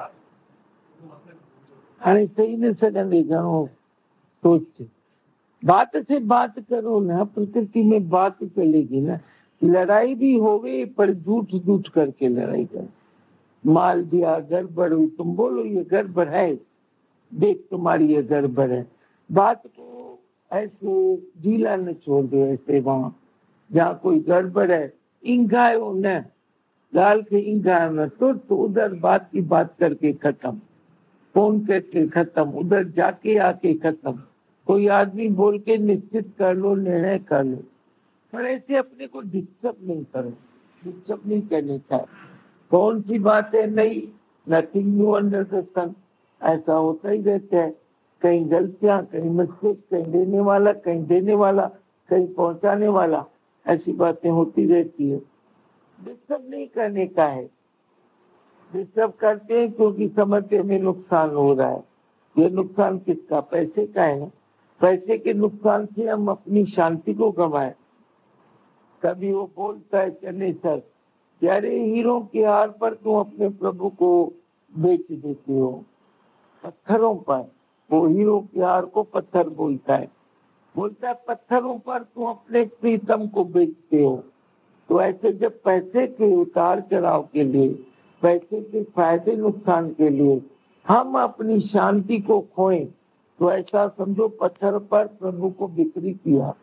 अरे सही न सकेंगे जानो सोच बात से बात करो ना, प्रकृति में बात चलेगी ना। लड़ाई भी होवे पर झूठ झूठ करके लड़ाई कर। माल दिया गड़बड़ हुई, तुम बोलो ये गड़बड़ है, देख तुम्हारी ये गड़बड़ है। बात को ऐसे ढीला न छोड़ दो। ऐसे वहां जहाँ कोई गड़बड़ है इंगायो न डाल के इंगायो न तो, तो उधर बात की बात करके खत्म, फोन करके खत्म, उधर जाके आके खत्म। कोई आदमी बोल के निश्चित कर लो, निर्णय कर लो, पर ऐसे अपने को डिस्टर्ब नहीं करो, डिस्टर्ब नहीं करने चाहिए। कौन सी बात है नहीं, nothing new under the sun. ऐसा होता ही रहता है, कहीं गलतियां, कहीं मिस्टेक, कहीं देने वाला, कहीं देने वाला, कहीं पहुंचाने वाला, ऐसी बातें होती रहती है। डिस्टर्ब नहीं करने का है। डिस्टर्ब करते हैं क्योंकि समझते में नुकसान हो रहा है। ये नुकसान किसका? पैसे का है ना। पैसे के नुकसान से हम अपनी शांति को गंवाए। कभी वो बोलता है चले सर, यारे हीरो के हार पर तुम अपने प्रभु को बेच देते हो पत्थरों पर। वो हीरो के हार को पत्थर बोलता है, बोलता है पत्थरों पर तुम अपने प्रीतम को बेचते हो। तो ऐसे जब पैसे के उतार चढ़ाव के लिए, पैसे के फायदे नुकसान के लिए हम अपनी शांति को खोएं, तो ऐसा समझो पत्थर पर प्रभु को बिक्री किया।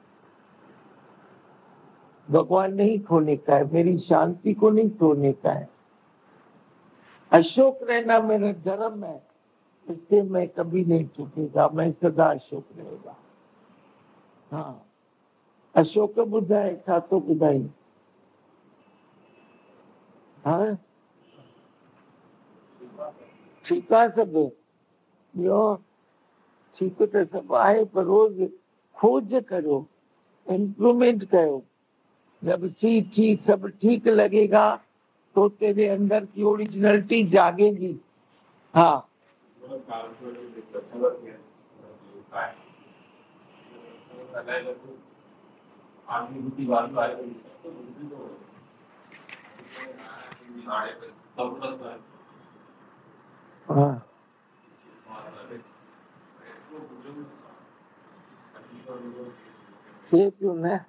भगवान नहीं खोने का है, मेरी शांति को नहीं छोड़ने का है। अशोक रहना मेरा धर्म है, इससे मैं कभी नहीं छूटेगा, मैं सदा अशोक रहेगा। हाँ, अशोक बुधाए छातो बुधाई। हाँ ठीक है सब यो ठीक तो सब आए, पर रोज खोज करो, इम्प्रूवमेंट करो। जब सी ठीक सब ठीक लगेगा तो तेरे अंदर की ओरिजिनलिटी जागेगी। हाँ हाँ ये क्यों ना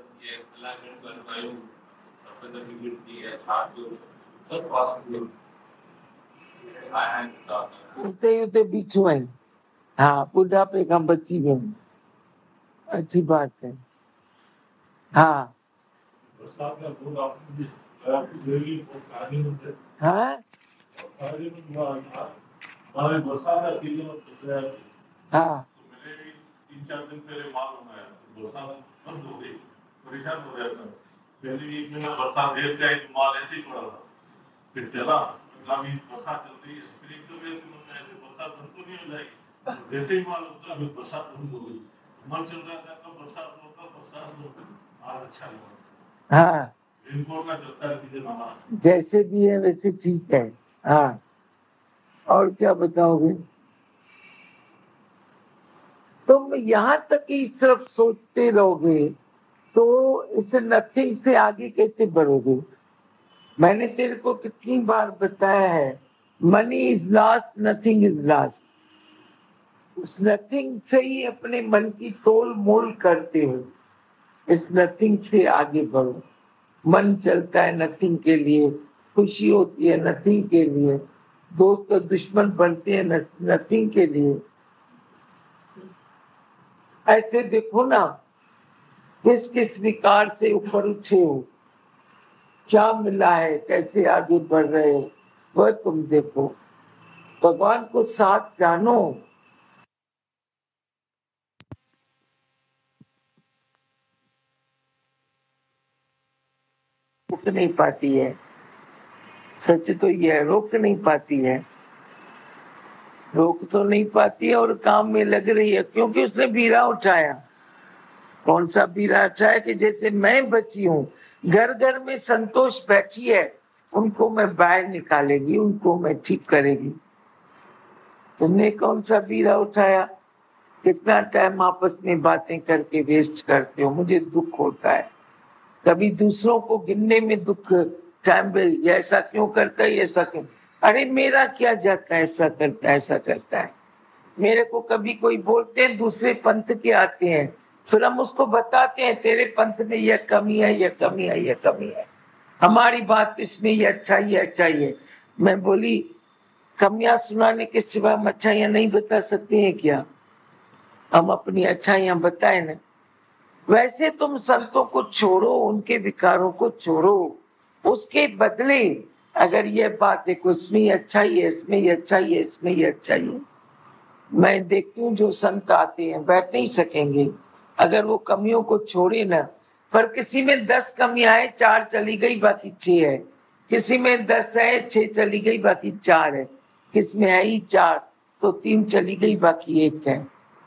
उते उते बीच में। हाँ, बुढ़ापे का बच्ची गई, अच्छी बात है। हाँ हाँ हाँ तीन चार दिन पहले माल बनाया, बरसात बंद हो गई, परेशान हो गया था। पहले एक महीना बरसात देर से आई तो माल ऐसे ही पड़ा था, फिर चला अभी बरसात चल रही है, फिर एक दो वजह से मन में ऐसे बरसात बंद तो नहीं हो जाएगी, जैसे ही माल उतरा फिर बरसात बंद हो गई। मन चल रहा था कब बरसात हो कब बरसात हो, अच्छा हुआ। हाँ रिंपोल का चलता है सीधे मामा। जैसे भी है वैसे ठीक है। हाँ और क्या बताओगे? तुम यहाँ तक इस तरफ सोचते रहोगे तो इस नथिंग से आगे कैसे बढ़ोगे? मैंने तेरे को कितनी बार बताया है, money is last, nothing is last. उस नथिंग से ही अपने मन की तोल मोल करते हो, इस नथिंग से आगे बढ़ो। मन चलता है नथिंग के लिए, खुशी होती है नथिंग के लिए, दोस्त और दुश्मन बनते हैं नथिंग के लिए। ऐसे देखो ना, किस किस विकार से ऊपर उठे हो, क्या मिला है, कैसे आगे बढ़ रहे हो, वह तुम देखो। भगवान को साथ जानो। रोक नहीं पाती है, सच तो यह रोक नहीं पाती है, रोक तो नहीं पाती है और काम में लग रही है, क्योंकि उसने बीड़ा उठाया। कौन सा बीड़ा उठाया? कि जैसे मैं बची हूँ, घर घर में संतोष बैठी है, उनको मैं बाहर निकालेगी, उनको मैं ठीक करेगी। तुमने कौन सा बीड़ा उठाया? कितना टाइम आपस में बातें करके वेस्ट करते हो, मुझे दुख होता है। कभी दूसरों को गिनने में दुख, टाइम पे ऐसा क्यों करता है, ऐसा क्यों, अरे मेरा क्या जाता है, ऐसा करता है ऐसा करता है। मेरे को कभी कोई बोलते हैं दूसरे पंथ के आते हैं, फिर हम उसको बताते हैं तेरे पंथ में यह कमी है, यह कमी है, यह कमी है, हमारी बात इसमें ये अच्छा ही अच्छा ही है। मैं बोली कमियां सुनाने के सिवा हम अच्छाइयां नहीं बता सकते हैं क्या? हम अपनी अच्छाइयां बताए ना। वैसे तुम संतों को छोड़ो, उनके विकारों को छोड़ो, उसके बदले अगर ये बात देखो इसमें ये अच्छा ही है, इसमें ये अच्छा ही है, इसमें ये अच्छा ही है। मैं देखती हूँ जो संत आते हैं बैठ नहीं सकेंगे अगर वो कमियों को छोड़े ना। पर किसी में दस कमियां है, चार चली गई बाकी छह है, किसी में दस है, छह चली गई बाकी चार है, किसी में है ही चार तो तीन चली गई बाकी एक है।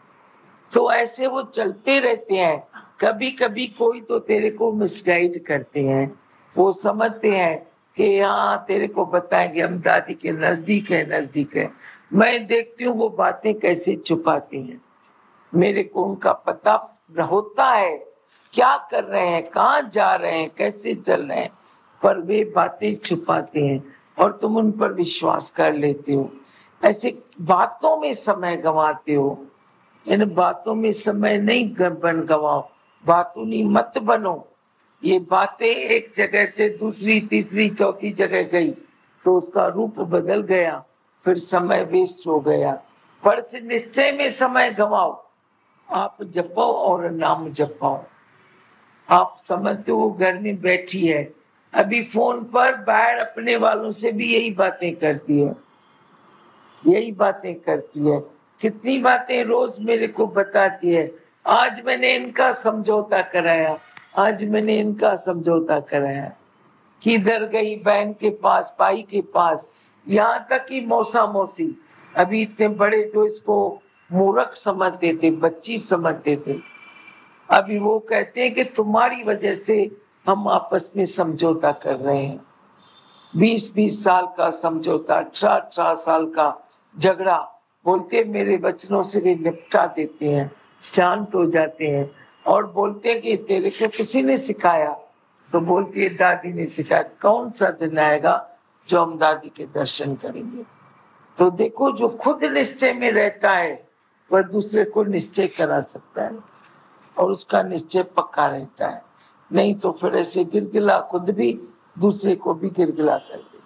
तो ऐसे वो चलते रहते हैं। कभी कभी कोई तो तेरे को मिसगाइड करते हैं, वो समझते हैं कि यहाँ तेरे को बताएंगे हम दादी के नजदीक है नजदीक है। मैं देखती हूँ वो बातें कैसे छुपाती हैं, मेरे को उनका पता होता है क्या कर रहे हैं, कहाँ जा रहे हैं, कैसे चल रहे हैं, पर वे बातें छुपाते हैं और तुम उन पर विश्वास कर लेते हो। ऐसे बातों में समय गंवाते हो, इन बातों में समय नहीं बन गवाओ, बातूनी मत बनो। ये बातें एक जगह से दूसरी तीसरी चौथी जगह गई तो उसका रूप बदल गया, फिर समय वेस्ट हो गया। पर से निश्चय में समय गवाओ, आप जपो और नाम जपाओ। आप समझते हो घर में बैठी है, अभी फोन पर बाहर अपने वालों से भी यही बातें करती है, यही बातें करती है, कितनी बातें रोज मेरे को बताती है। आज मैंने इनका समझौता कराया, आज मैंने इनका समझौता कराया, किधर गई बहन के पास, भाई के पास, यहाँ तक कि मौसा मौसी, अभी इतने बड़े जो इसको मूर्ख समझते थे, बच्ची समझते थे, अभी वो कहते हैं कि तुम्हारी वजह से हम आपस में समझौता कर रहे हैं। बीस बीस साल का समझौता, अठारह अठारह साल का झगड़ा, बोलते मेरे वचनों से भी निपटा देते हैं, शांत हो जाते हैं और बोलते हैं कि तेरे को किसी ने सिखाया, तो बोलती है दादी ने सिखाया। कौन सा दिन आएगा जो हम दादी के दर्शन करेंगे? तो देखो जो खुद निश्चय में रहता है वह दूसरे को निश्चय करा सकता है और उसका निश्चय पक्का रहता है, नहीं तो फिर ऐसे गिरगिला खुद भी दूसरे को भी गिरगिला कर दे।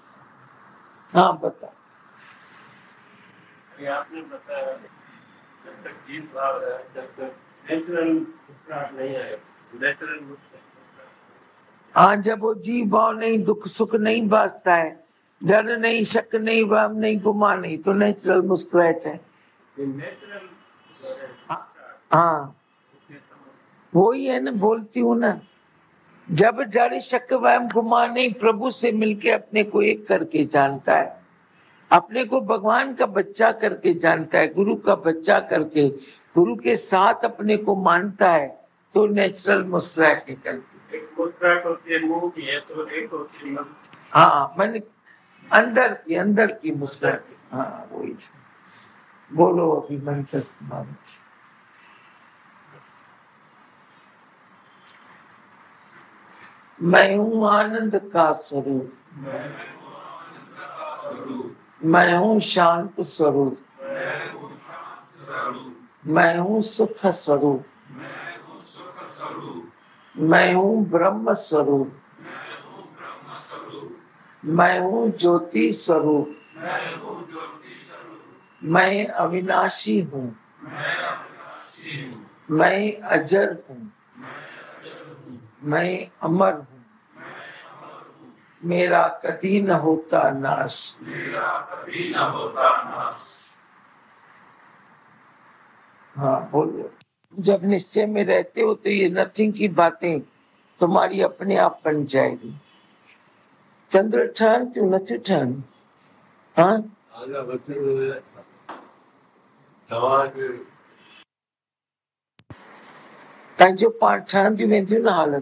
हाँ बता। आपने बताया जब तक जीव भाव है, जब तक नेचुरल मुस्कुराहट नहीं आए, नेचुरल मुस्कुराहट। हाँ जब वो जीव भाव नहीं, दुख सुख नहीं बाजता है, डर नहीं, शक नहीं, वहम नहीं, गुमा नहीं, तो नेचुरल मुस्कुराहट है। नेचुरल हाँ वही है ना, बोलती हूँ ना, जब डर शक वहम गुमा नहीं, प्रभु से मिलके अपने को एक करके जानता है, अपने को भगवान का बच्चा करके जानता है, गुरु का बच्चा करके गुरु के साथ अपने को मानता है, तो नेचुरल मुस्कुरा के करती। एक मुस्कुराहट होती है मुंह की है, तो एक होती है हाँ मैंने अंदर की अंदर की मुस्कुराहट। हाँ वही। बोलो अभी मंत्र तुम्हारा। मैं हूँ आनंद का स्वरूप, मैं हूँ शांत स्वरूप, मैं हूँ सुख स्वरूप, मैं हूँ ब्रह्म स्वरूप, मैं हूँ ज्योति स्वरूप, मैं अविनाशी हूँ, मैं अजर हूँ, मैं अमर हूँ, मेरा कभी न होता नाश। हाँ बोलो। जब निश्चय में रहते हो तो ये नथिंग की बातें तुम्हारी अपने आप बन जाएगी। चंद्र ठहर तू नथी ठहर। हाँ जो पाठ ठहरती वेंदी ना हालत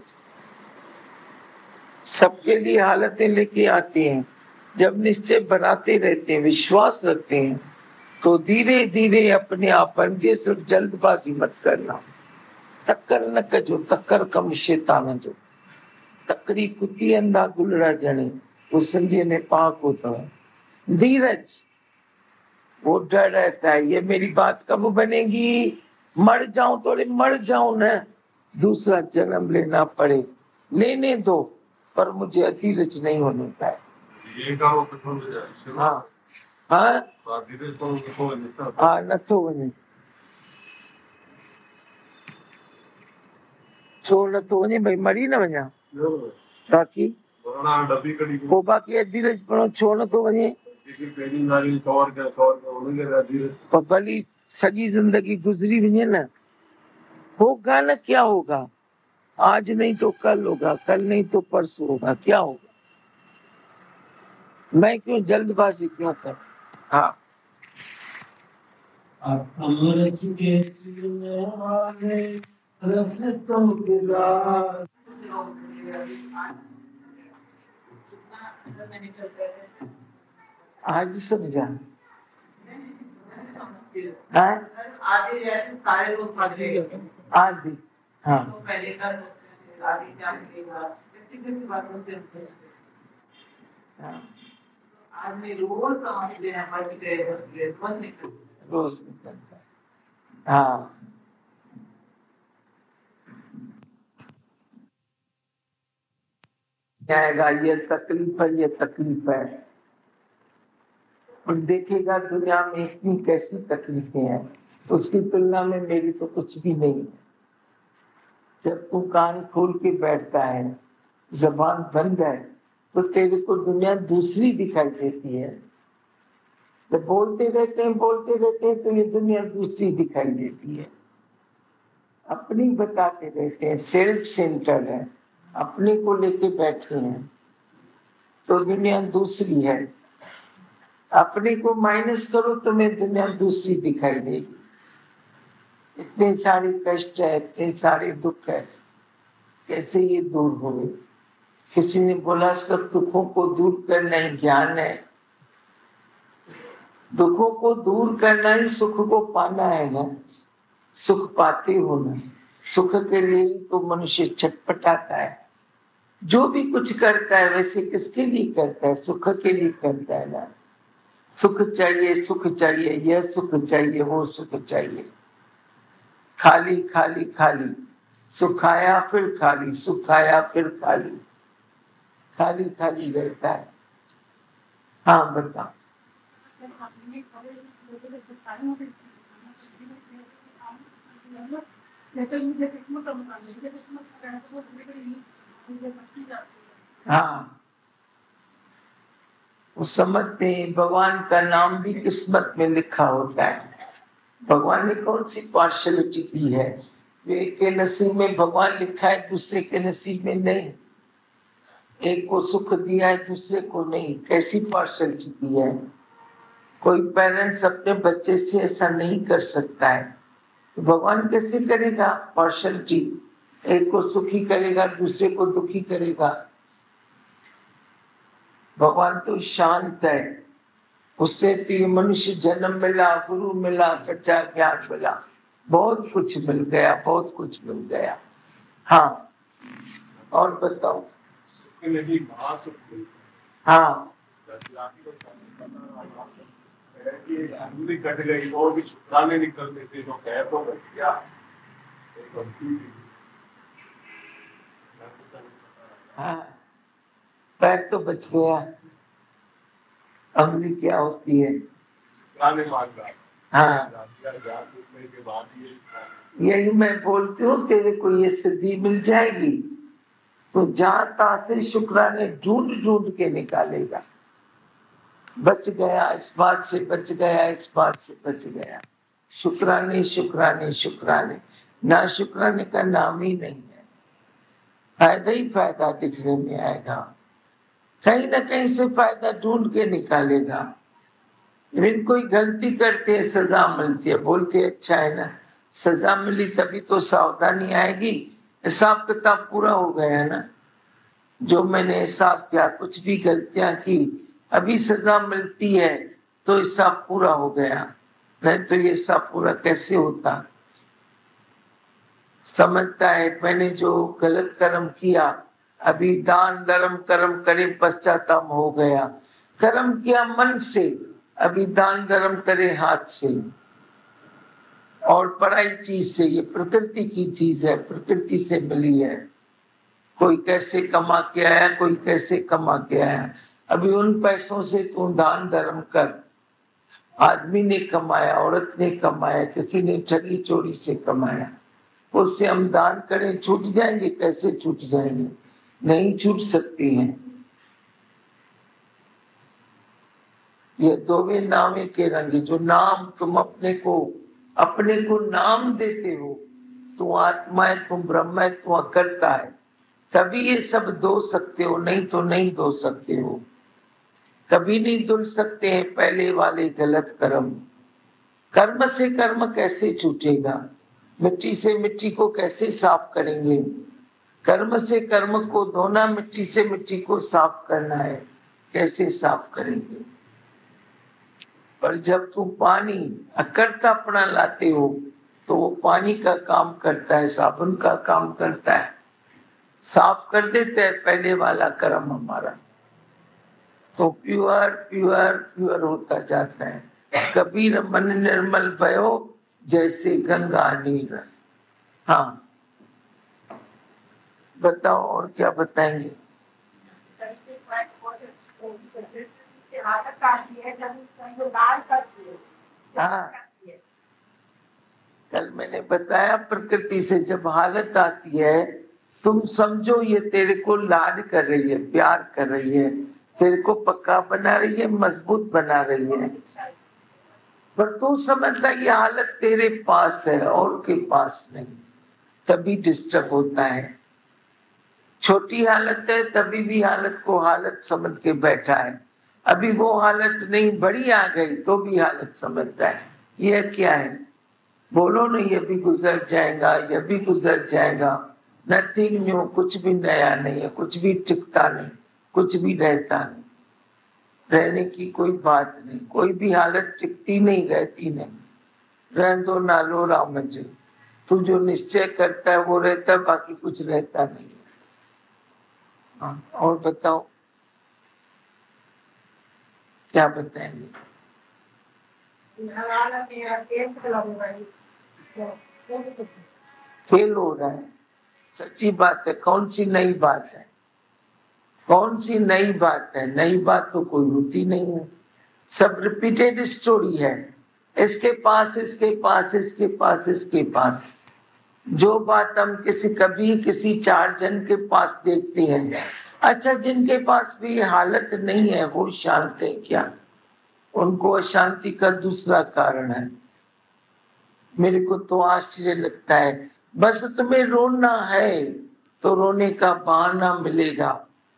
सबके लिए हालतें लेके आती हैं। जब निश्चय बनाते रहते हैं, विश्वास रखते हैं, तो धीरे धीरे अपने आप बन के। सिर्फ जल्दबाजी मत करना। तक्कर न कजो, तक्कर कम शैतान जो। तकड़ी कुत्ती अंधा गुलरा जने, वो सिंधी ने पाक होता है। धीरज, वो डर रहता है ये मेरी बात कब बनेगी, मर जाऊं तो मर जाऊं न, दूसरा जन्म लेना पड़े लेने दो, पर मुझे अधीरज नहीं होने पाए। हाँ हाँ हाँ नथो वने छोड़ नथो वने भाई मरी न वञा बाकी पोइ बाकी अधीरज पण छोड़ नथो वञे। पर भली सॼी जिंदगी गुजरी वञे न, होगा न क्या होगा, आज नहीं तो कल होगा, कल नहीं तो परसों होगा, क्या होगा। मैं क्यों जल्दबाजी क्यों कर। हाँ आज समझा। आधे जैसे सारे लोग आदि हाँ पहले का आगे क्या मिलेगा व्यक्तिगत बातों से आज में रोज समझ लेना पड़ गए बस निकल रोज निकलता है। हाँ जाएगा ये तकलीफ है, ये तकलीफ है, और देखेगा दुनिया में इतनी कैसी तकलीफें हैं, उसकी तुलना में मेरी तो कुछ भी नहीं है। जब तू कान खोल के बैठता है, जबान बंद है, तो तेरे को दुनिया दूसरी दिखाई देती है। जब बोलते रहते हैं बोलते रहते हैं तो ये दुनिया दूसरी दिखाई देती है। अपनी बताते रहते हैं, सेल्फ सेंटर है, अपने को लेके बैठे हैं, तो दुनिया दूसरी है। अपने को माइनस करो तो मैं दुनिया दूसरी दिखाई देगी। इतने सारे कष्ट है, इतने सारे दुख है, कैसे ये दूर होंगे। किसी ने बोला सब दुखों को दूर करना ही ज्ञान है। दुखों को दूर करना ही सुख को पाना है ना। सुख पाते हो ना, सुख के लिए तो मनुष्य छटपटाता है। जो भी कुछ करता है वैसे किसके लिए करता है, सुख के लिए करता है ना। सुख चाहिए सुख चाहिए, यह सुख चाहिए वो सुख चाहिए। खाली खाली खाली, सुख आया फिर खाली, सुख आया फिर खाली, खाली खाली रहता है। हाँ बताओ। हाँ वो समझते हैं भगवान का नाम भी किस्मत में लिखा होता है। भगवान ने कौन सी पार्शलिटी की है, एक के नसीब में भगवान लिखा है, दूसरे के नसीब में नहीं। एक को सुख दिया है, दूसरे को नहीं। कैसी पार्शलिटी की है। कोई पेरेंट्स अपने बच्चे से ऐसा नहीं कर सकता है, तो भगवान कैसे करेगा पार्शलिटी। एक को सुखी करेगा, दूसरे को दुखी करेगा। भगवान तो शांत है, उससे तो ये मनुष्य जन्म मिला, गुरु मिला, सच्चा ज्ञान मिला, बहुत कुछ मिल गया, बहुत कुछ मिल गया। हाँ, और बताओ। हाँ, कट गई और भी दाने निकलते थे, तो कह तो क्या हाँ, पैर तो बच गया, अंगुली क्या होती है? दाने मार रहा। हाँ, के बाद यही मैं बोलती हूँ, तेरे को ये सिद्धि मिल जाएगी तो जहां तहां से शुक्राने ढूंढ ढूंढ के निकालेगा। बच गया, इस बात से बच गया, इस बात से बच गया। शुक्राने शुक्राने शुक्राने, ना शुक्राने का नाम ही नहीं है। फायदा ही फायदा दिखने में आएगा, कहीं ना कहीं से फायदा ढूंढ के निकालेगा। लेकिन कोई गलती करते है, सजा मिलती है, बोलते अच्छा है ना, सजा मिली तभी तो सावधानी आएगी। हिसाब किताब पूरा हो गया ना, जो मैंने हिसाब किया, कुछ भी गलतियां की, अभी सजा मिलती है तो हिसाब पूरा हो गया, नहीं तो ये हिसाब पूरा कैसे होता। समझता है मैंने जो गलत कर्म किया, अभी दान धर्म कर्म करे पश्चाताप हो गया, कर्म किया मन से, अभी दान धर्म करे हाथ से और पराई चीज से। ये प्रकृति की चीज है, प्रकृति से मिली है। कोई कैसे कमा के आया, कोई कैसे कमा के आया, अभी उन पैसों से तू दान धर्म कर। आदमी ने कमाया, औरत ने कमाया, किसी ने ठगी चोरी से कमाया, उससे हम दान करें, छूट जाएंगे? कैसे छूट जाएंगे? नहीं छूट सकती हैं। ये दोवे नामे के रंग, जो नाम तुम अपने को अपने को नाम देते हो, तू आत्मा है, तुम ब्रह्म है, तू अकर्ता है, तभी ये सब दो सकते हो, नहीं तो नहीं दो सकते हो। कभी नहीं धुल सकते हैं पहले वाले गलत कर्म। कर्म से कर्म कैसे छूटेगा? मिट्टी से मिट्टी को कैसे साफ करेंगे? कर्म से कर्म को धोना, मिट्टी से मिट्टी को साफ करना है, कैसे साफ करेंगे? पर जब तुम पानी अकर्तापना लाते हो तो वो पानी का काम करता है, साबुन का काम करता है, साफ कर देता है पहले वाला कर्म हमारा, तो प्योर प्योर प्योर होता जाता है। कबीर मन निर्मल भयो जैसे गंगा नीर। हाँ, बताओ और क्या बताएंगे? हाँ, कल मैंने बताया प्रकृति से जब हालत आती है, तुम समझो ये तेरे को लाड कर रही है, प्यार कर रही है, तेरे को पक्का बना रही है, मजबूत बना रही है, पर तू समझता ये हालत तेरे पास है और के पास नहीं, तभी डिस्टर्ब होता है। छोटी हालत है तभी भी हालत को हालत समझ के बैठा है, अभी वो हालत नहीं बड़ी आ गई तो भी हालत समझता है। ये क्या है? बोलो ना, ये भी गुजर जाएगा, ये भी गुजर जाएगा। नथिंग न्यू, कुछ भी नया नहीं है, कुछ भी टिकता नहीं, कुछ भी रहता नहीं, रहने की कोई बात नहीं, कोई भी हालत टिकती नहीं, रहती नहीं। रहने दो, ना लो राम जी, तू जो निश्चय करता है वो रहता है, बाकी कुछ रहता नहीं। हाँ, और बताओ क्या बताएंगे? फेल हो रहा है, सच्ची बात है। कौन सी नई बात है? कौन सी नई बात है? नई बात तो कोई होती नहीं है, सब रिपीटेड स्टोरी है। इसके पास इसके पास इसके पास इसके पास जो बात हम किसी कभी किसी चार जन के पास देखते हैं, अच्छा जिनके पास भी हालत नहीं है वो शांत है क्या? उनको अशांति का दूसरा कारण है। मेरे को तो आश्चर्य लगता है, बस तुम्हें रोना है तो रोने का बहाना मिलेगा।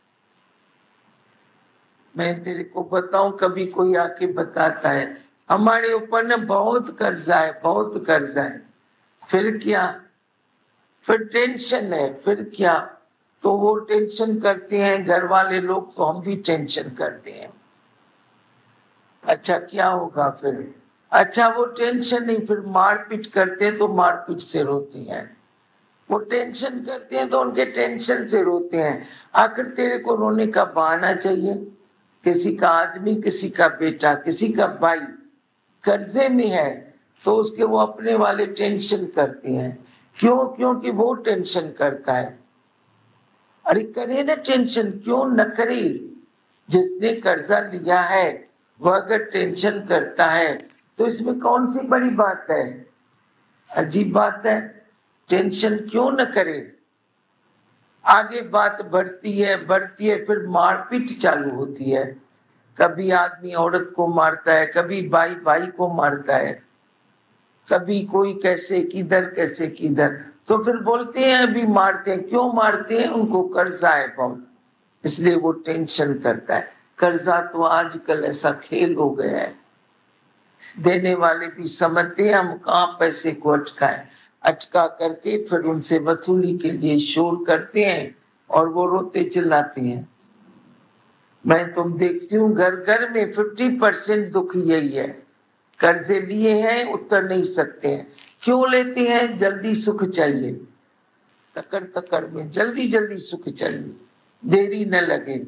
मैं तेरे को बताऊं, कभी कोई आके बताता है हमारे ऊपर ना बहुत कर्जा है, बहुत कर्जा है, फिर क्या? फिर टेंशन है, फिर क्या, तो वो टेंशन करते हैं घर वाले लोग, तो हम भी टेंशन करते हैं। अच्छा क्या होगा फिर? अच्छा वो टेंशन नहीं, फिर मारपीट करते हैं तो मारपीट से रोती हैं। वो टेंशन करते हैं तो उनके टेंशन से रोते हैं। आखिर तेरे को रोने का बहाना चाहिए। किसी का आदमी, किसी का बेटा, किसी का भाई कर्जे में है तो उसके वो अपने वाले टेंशन करते हैं। क्यों? क्योंकि वो टेंशन करता है। अरे करे ना टेंशन, क्यों न करे? जिसने कर्जा लिया है वह अगर टेंशन करता है तो इसमें कौन सी बड़ी बात है? अजीब बात है। टेंशन क्यों न करे? आगे बात बढ़ती है बढ़ती है फिर मारपीट चालू होती है। कभी आदमी औरत को मारता है, कभी भाई भाई को मारता है, कभी कोई कैसे किधर कैसे किधर। तो फिर बोलते हैं अभी मारते हैं। क्यों मारते हैं? उनको कर्जा है बहुत, इसलिए वो टेंशन करता है। कर्जा तो आजकल ऐसा खेल हो गया है, देने वाले भी समझते हैं हम कहाँ पैसे को अटकाएं, अटका करके फिर उनसे वसूली के लिए शोर करते हैं और वो रोते चिल्लाते हैं। मैं तुम देखती हूँ घर घर में फिफ्टी परसेंट दुख यही है। कर्जे लिए हैं, उतर नहीं सकते हैं। क्यों लेते हैं? जल्दी सुख चाहिए, तकर तकर में जल्दी जल्दी सुख चाहिए, देरी न लगे।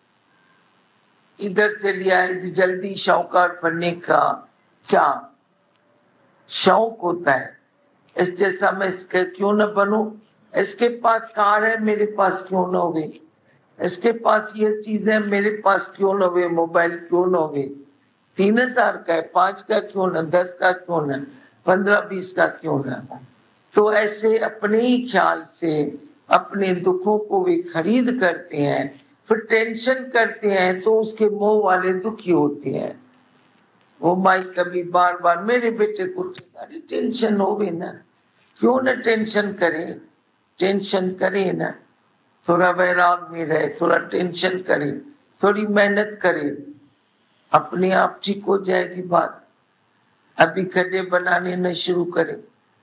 इधर से लिया है जल्दी शाहूकार बनने का चाह, शौक होता है। इस जैसा मैं इसके क्यों न बनूं? इसके पास कार है, मेरे पास क्यों न हो? इसके पास ये चीज है, मेरे पास क्यों न हो? मोबाइल क्यों न हो? तीन हजार का है, पांच का क्यों न, दस का क्यों न, पंद्रह बीस का क्यों न? तो ऐसे अपने ही ख्याल से अपने दुखों को वे खरीद करते हैं, फिर टेंशन करते हैं तो उसके मोह वाले दुखी होते हैं। वो माई कभी बार बार मेरे बेटे को टेंशन हो गई ना, क्यों न टेंशन करे? टेंशन करे ना, थोड़ा वैराग में रहे, थोड़ा टेंशन करे, थोड़ी मेहनत करे, अपने आप ठीक हो जाएगी बात। अभी खड्डे बनाने न शुरू करे।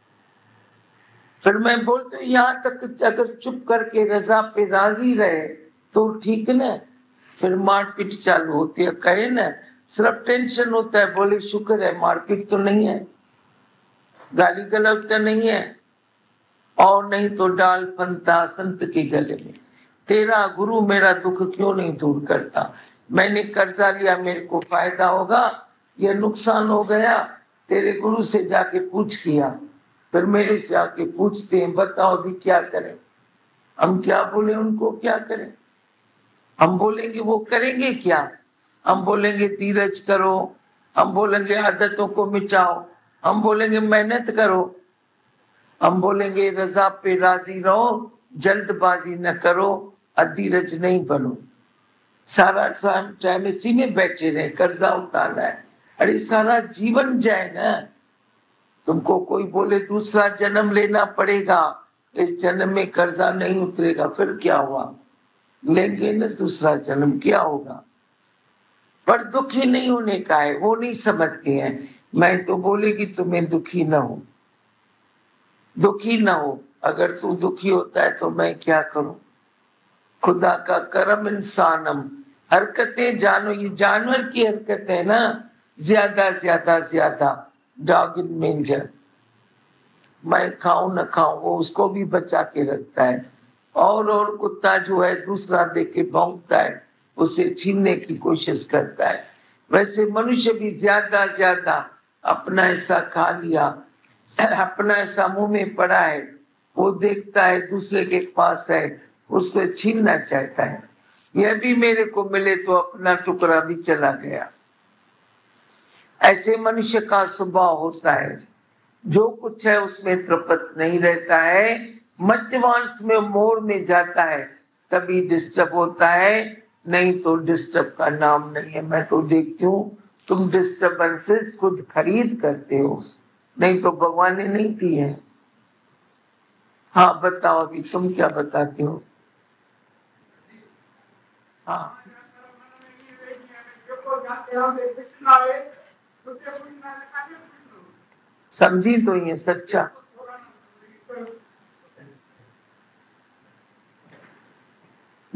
फिर मैं बोलती हूँ यहाँ तक अगर चुप करके रजा पे राजी रहे तो ठीक न, फिर मारपीट चालू होती है। कहे ना सिर्फ टेंशन होता है, बोले शुक्र है मारपीट तो नहीं है, गाली गलौज तो नहीं है, और नहीं तो डाल फंता संत के गले में। तेरा गुरु मेरा दुख क्यों नहीं दूर करता? मैंने कर्जा लिया, मेरे को फायदा होगा या नुकसान हो गया? तेरे गुरु से जाके पूछ किया, फिर मेरे से आके पूछते हैं बताओ अभी क्या करें? हम क्या बोले उनको, क्या करें? हम बोलेंगे वो करेंगे क्या? हम बोलेंगे धीरज करो, हम बोलेंगे आदतों को मिटाओ, हम बोलेंगे मेहनत करो, हम बोलेंगे रजा पे राजी रहो, जल्दबाजी न करो, अधीरज नहीं बनो। सारा टाइम इसी में बैठे रहे, कर्जा उतारना है। अरे सारा जीवन जाए ना। तुमको कोई बोले दूसरा जन्म लेना पड़ेगा, इस जन्म में कर्जा नहीं उतरेगा, फिर क्या हुआ? लेंगे ना दूसरा जन्म, क्या होगा? पर दुखी नहीं होने का है, वो नहीं समझते हैं। मैं तो बोलेगी तुम्हें दुखी ना हो, दुखी ना हो। अगर तू दुखी होता है तो मैं क्या करूं? खुदा का करम इंसानम, हरकतें जानो, ये जानवर की हरकत है ना, ज्यादा ज्यादा ज्यादा डॉग इन मेंजर। मैं खाऊं न खाऊं वो उसको भी बचा के रखता है, और और कुत्ता जो है दूसरा देख के भौंकता है, उसे छीनने की कोशिश करता है। वैसे मनुष्य भी ज्यादा ज्यादा अपना ऐसा खा लिया, अपना ऐसा मुंह में पड़ा है, वो देखता है दूसरे के पास है, उसको छीनना चाहता है। यह भी मेरे को मिले तो अपना टुकड़ा भी चला गया। ऐसे मनुष्य का स्वभाव होता है, जो कुछ है उसमें तृप्त नहीं रहता है, मध्यमांश में मोड़ में जाता है, तभी डिस्टर्ब होता है, नहीं तो डिस्टर्ब का नाम नहीं है। मैं तो देखती हूँ तुम डिस्टर्बेंसेस खुद खरीद करते हो, नहीं तो भगवान ने नहीं दी है। हाँ बताओ अभी तुम क्या बताते हो? हाँ समझी तो ये सच्चा।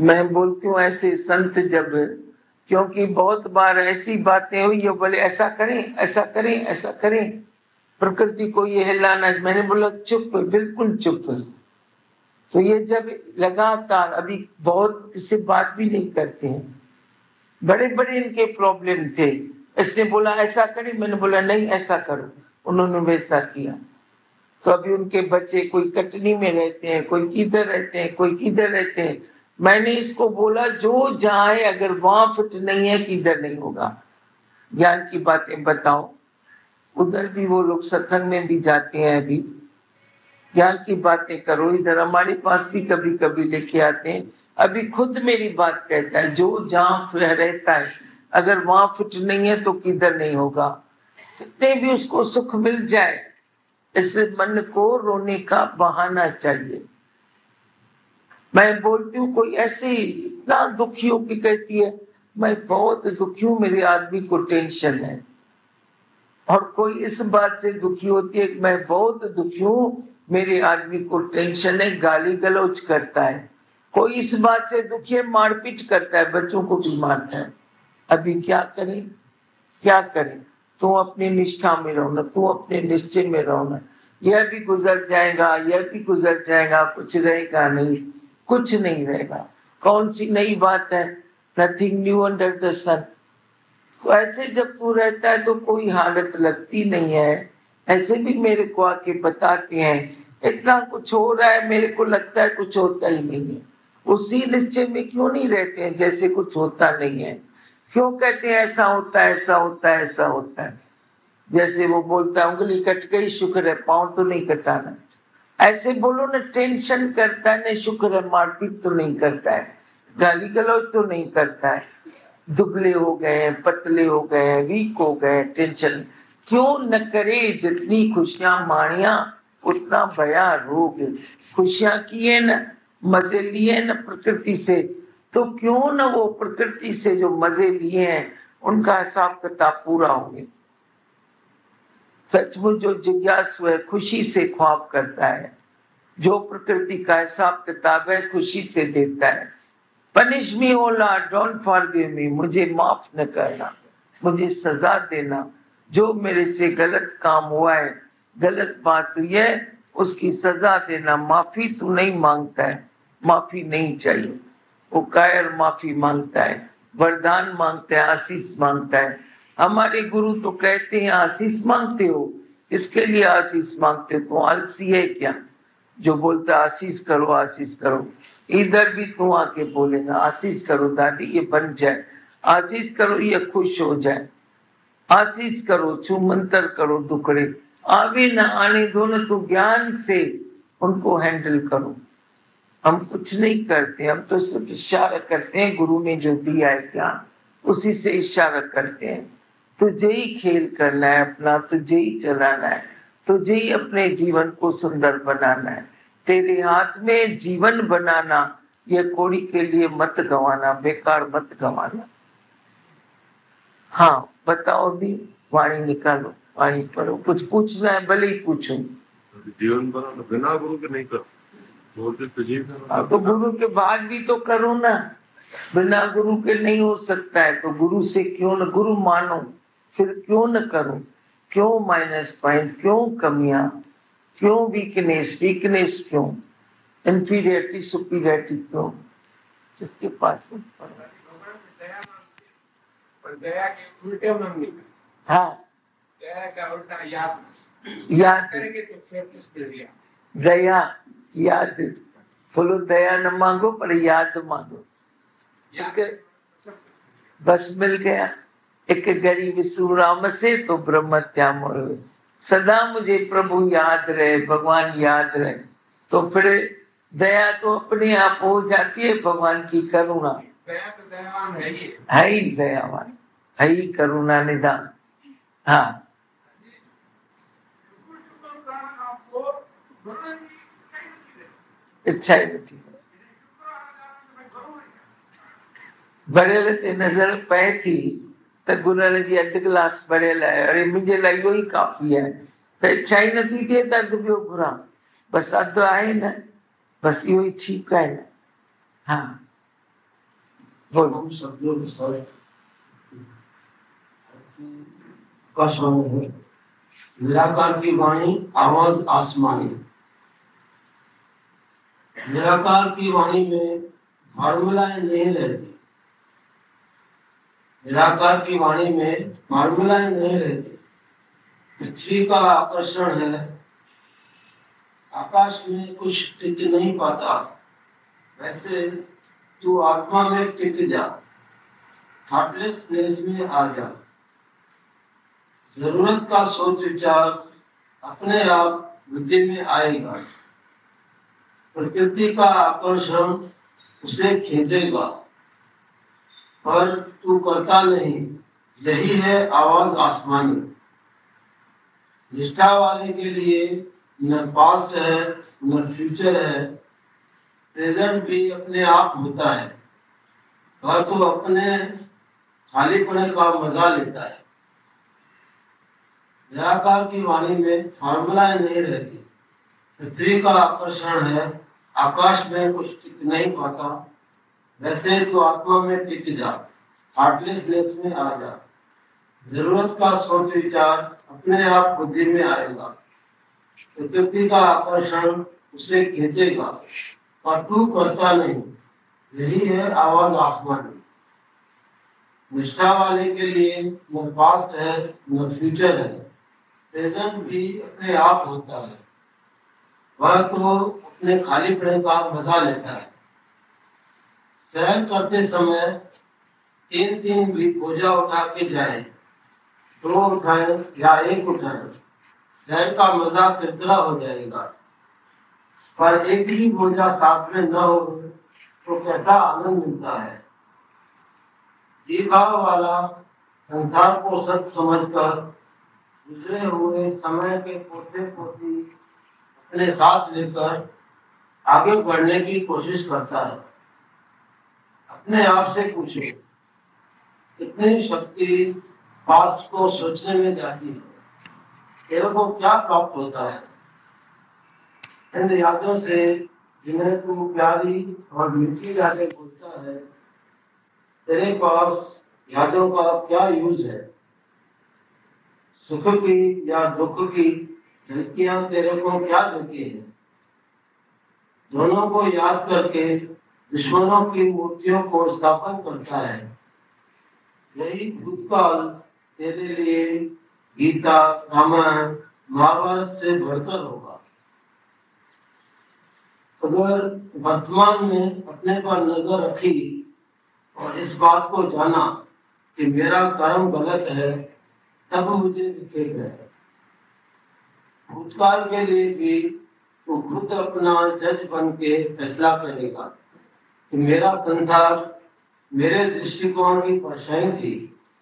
मैं बोलती हूँ ऐसे संत जब, क्योंकि बहुत बार ऐसी बातें हुई, ये बोले ऐसा करें ऐसा करें ऐसा करें, प्रकृति को ये हिलाना, मैंने बोला चुप, बिल्कुल चुप। तो ये जब लगातार, अभी बहुत किसी बात भी नहीं करते हैं, बड़े बड़े इनके प्रॉब्लम थे, इसने बोला ऐसा करें, मैंने बोला नहीं ऐसा करो, उन्होंने वैसा किया। तो अभी उनके बच्चे कोई कटनी में रहते हैं, कोई किधर रहते हैं, कोई किधर रहते हैं। मैंने इसको बोला जो जाए, अगर वहां फिट नहीं है किधर नहीं होगा, ज्ञान की बातें बताओ। उधर भी वो लोग सत्संग में भी जाते हैं, अभी ज्ञान की बातें करो, इधर हमारे पास भी कभी कभी लेके आते हैं। अभी खुद मेरी बात कहता है, जो जहाँ रहता है अगर वहां फिट नहीं है तो किधर नहीं होगा। कितने भी उसको सुख मिल जाए, इस मन को रोने का बहाना चाहिए। मैं बोलती हूँ कोई ऐसे ही इतना दुखी हो की कहती है मैं बहुत दुखी हूँ, मेरे आदमी को टेंशन है। और कोई इस बात से दुखी होती है मैं बहुत दुखी हूँ, मेरे आदमी को टेंशन है, गाली गलौज करता है। कोई इस बात से दुखी है, मारपीट करता है, बच्चों को भी मारता है। अभी क्या करें क्या करें? तू अपनी निष्ठा में रहो ना, तू अपने निश्चय में रहो ना। यह भी गुजर जाएगा, यह भी गुजर जाएगा, कुछ रहेगा नहीं, कुछ नहीं रहेगा। कौन सी नई बात है? Nothing new under the sun. तो ऐसे जब तू रहता है तो कोई हालत लगती नहीं है। ऐसे भी मेरे को आके बताते हैं इतना कुछ हो रहा है, मेरे को लगता है कुछ होता ही नहीं है। उसी निश्चय में क्यों नहीं रहते हैं जैसे कुछ होता नहीं है? क्यों कहते हैं ऐसा होता है ऐसा होता है ऐसा होता है? जैसे वो बोलता है उंगली कट गई शुक्र है, पाँव तो नहीं कटाना। ऐसे बोलो ना, टेंशन करता है ना, शुक्र है, मारपीट तो नहीं करता है, गाली गलौज तो नहीं करता है। दुबले हो गए, पतले हो गए, वीक हो गए, टेंशन क्यों न करे? जितनी खुशियां मानिया उतना भया रोग। खुशियां किए न, मजे लिए न प्रकृति से, तो क्यों न वो प्रकृति से जो मजे लिए हैं उनका हिसाब किताब पूरा होंगे। सचमुच जो जिज्ञासु है खुशी से ख्वाब करता है, जो प्रकृति का हिसाब किताब है खुशी से देता है। Punish me O lord, don't forgive me, मुझे माफ न करना, मुझे सजा देना। जो मेरे से गलत काम हुआ है, गलत बात हुई है, उसकी सजा देना। माफी तू नहीं मांगता है, माफी नहीं चाहिए। वो कायर माफी मांगता है, वरदान मांगता है, आशीष मांगता है। हमारे गुरु तो कहते हैं आशीष मांगते हो, इसके लिए आशीष मांगते हो? तो आलसी है क्या जो बोलता आशीष करो आशीष करो? इधर भी तू आके बोलेगा आशीष करो दादी ये बन जाए, आशीष करो ये खुश हो जाए, आशीष करो, छू मंत्र करो, दुखड़े आवे न आने दो न, तो ज्ञान से उनको हैंडल करो। हम कुछ नहीं करते, हम तो सिर्फ इशारा करते हैं। गुरु ने जो दिया है ज्ञान उसी से इशारा करते हैं। तुझे ही खेल करना है अपना, तुझे ही चलाना है, तुझे ही अपने जीवन को सुंदर बनाना है। तेरे हाथ में जीवन बनाना, ये कोड़ी के लिए मत गंवाना, बेकार मत गंवाना। हाँ बताओ भी, वाणी निकालो, वाणी पढ़ो, कुछ पूछना है भले ही पूछो। जीवन बनाना बिना गुरु के नहीं कर बोलते तो जीवन। अब तो गुरु के बाद भी तो करो ना, बिना गुरु के नहीं हो सकता है। तो गुरु से क्यों न, गुरु मानो फिर क्यों न करो? क्यों माइनस पॉइंट, क्यों कमियां, क्यों वीकनेस, वीकनेस क्यों, इंफीरियरिटी सुपीरियरिटी क्यों? किसके पास है? दया के उल्टे मांगने का। हाँ दया का उल्टा याद याद करेंगे तो सब कुछ दे दिया। दया याद, बोलो दया न मांगो पर याद मांगो। एक बस मिल गया, एक गरीब सुराम से तो ब्रह्म त्याम हो। सदा मुझे प्रभु याद रहे, भगवान याद रहे, तो फिर दया तो अपने आप हो जाती है। भगवान की करुणा, दया तो दयावान है ही है ही दयावान, है ही करुणा निदान। हाँ इच्छा ही नहीं बढ़ेल ते नजर पए थी त गुरल जी अधु गिलास बढ़ियल आहे, अरे मुंहिंजे लाइ इहो ई काफ़ी आहे। त इच्छा ई नथी थिए त अधु ॿियो घुरां, बसि अधु आहे न, बसि इहो ई ठीकु आहे न। हा बोलो। शब्दों के साथ का शामिल है। निराकार की वाणी आवाज आसमानी। निराकार की वाणी में फार्मूलाएं नहीं रहती। निराकार की वाणी में फार्मूलाएं नहीं रहती। पृथ्वी का आकर्षण है, आकाश में कुछ टिक नहीं पाता, वैसे तू आत्मा में टिक जा, हार्टलेसनेस में आ जा। जरूरत का सोच विचार अपने आप बुद्धि में आएगा। प्रकृति का आकर्षण उसे खींचेगा, पर तू करता नहीं। यही है आवाज आसमानी। निष्ठा वाले के लिए न पास्ट है न फ्यूचर है, प्रेजेंट भी अपने आप होता है, वह तो अपने खालीपने का मजा लेता है। निराकार की वाणी में फार्मूलाएं नहीं रहती। पृथ्वी का आकर्षण है, आकाश में कुछ टिक नहीं पाता, वैसे तो आत्मा में टिक जा, हार्टलेसनेस में आ जा। जरूरत का सोच विचार अपने आप बुद्धि में आएगा। प्रकृति का आकर्षण उसे खींचेगा, और तू करता नहीं। यही है आवाज आसमानी। निष्ठा वाले के लिए न पास्ट है न फ्यूचर है, प्रेजेंट भी अपने आप होता है, वह तो अपने खालीपन का मजा लेता है। सैर करते समय तीन तीन भी बोझा उठा के जाए, दो उठाए या एक उठाए, सैर का मजा कितना हो जाएगा। पर एक ही बोझा साथ में न हो तो कैसा आनंद मिलता है। जीवा वाला संसार को सच समझकर गुजरे हुए समय के पोते पोती अपने साथ लेकर आगे बढ़ने की कोशिश करता है। अपने आप से पूछो, कितनी शक्ति पास्ट को सोचने में जाती है, तेरे को क्या प्राप्त होता है। इन यादों से जिन्हें तू प्यारी और मीठी यादें बोलता है, तेरे पास यादों का क्या यूज है। सुख की या दुख की झलकियां तेरे को क्या देती है। दोनों को याद करके दुश्मनों की मूर्तियों को स्थापन करता है। यही भूतकाल तेरे लिए गीता, रामायण, महाभारत से बढ़कर होगा। अगर वर्तमान में अपने पर नजर रखी और इस बात को जाना कि मेरा कर्म गलत है, तब मुझे विखेर है। भूतकाल के लिए भी तो खुद अपना जज बन के फैसला करेगा कि मेरा संसार मेरे दृष्टिकोण की परछाई थी।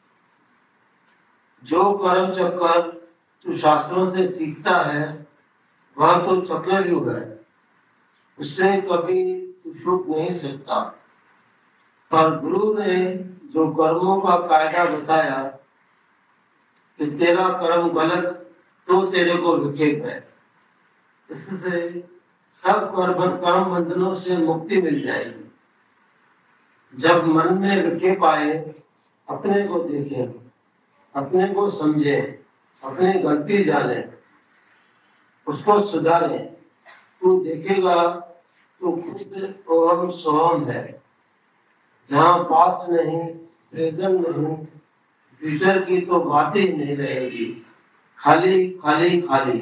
जो कर्म चक्कर तू शास्त्रों से सीखता है, वह तो चक्रव्यूह है, उससे कभी तू छूट नहीं सकता। पर गुरु ने जो कर्मों का कायदा बताया कि तेरा कर्म गलत तो तेरे को विखेप है, इससे सब कर्म कर्म बंधनों से मुक्ति मिल जाएगी। जब मन में विखेप आए, अपने को देखे, अपने को समझे, अपनी गलती जाने, उसको सुधारे, तू देखेगा तो खुद ओम सोहम है। जहाँ पास्ट नहीं, प्रेजेंट नहीं, फ्यूचर की तो बात ही नहीं रहेगी, खाली खाली खाली।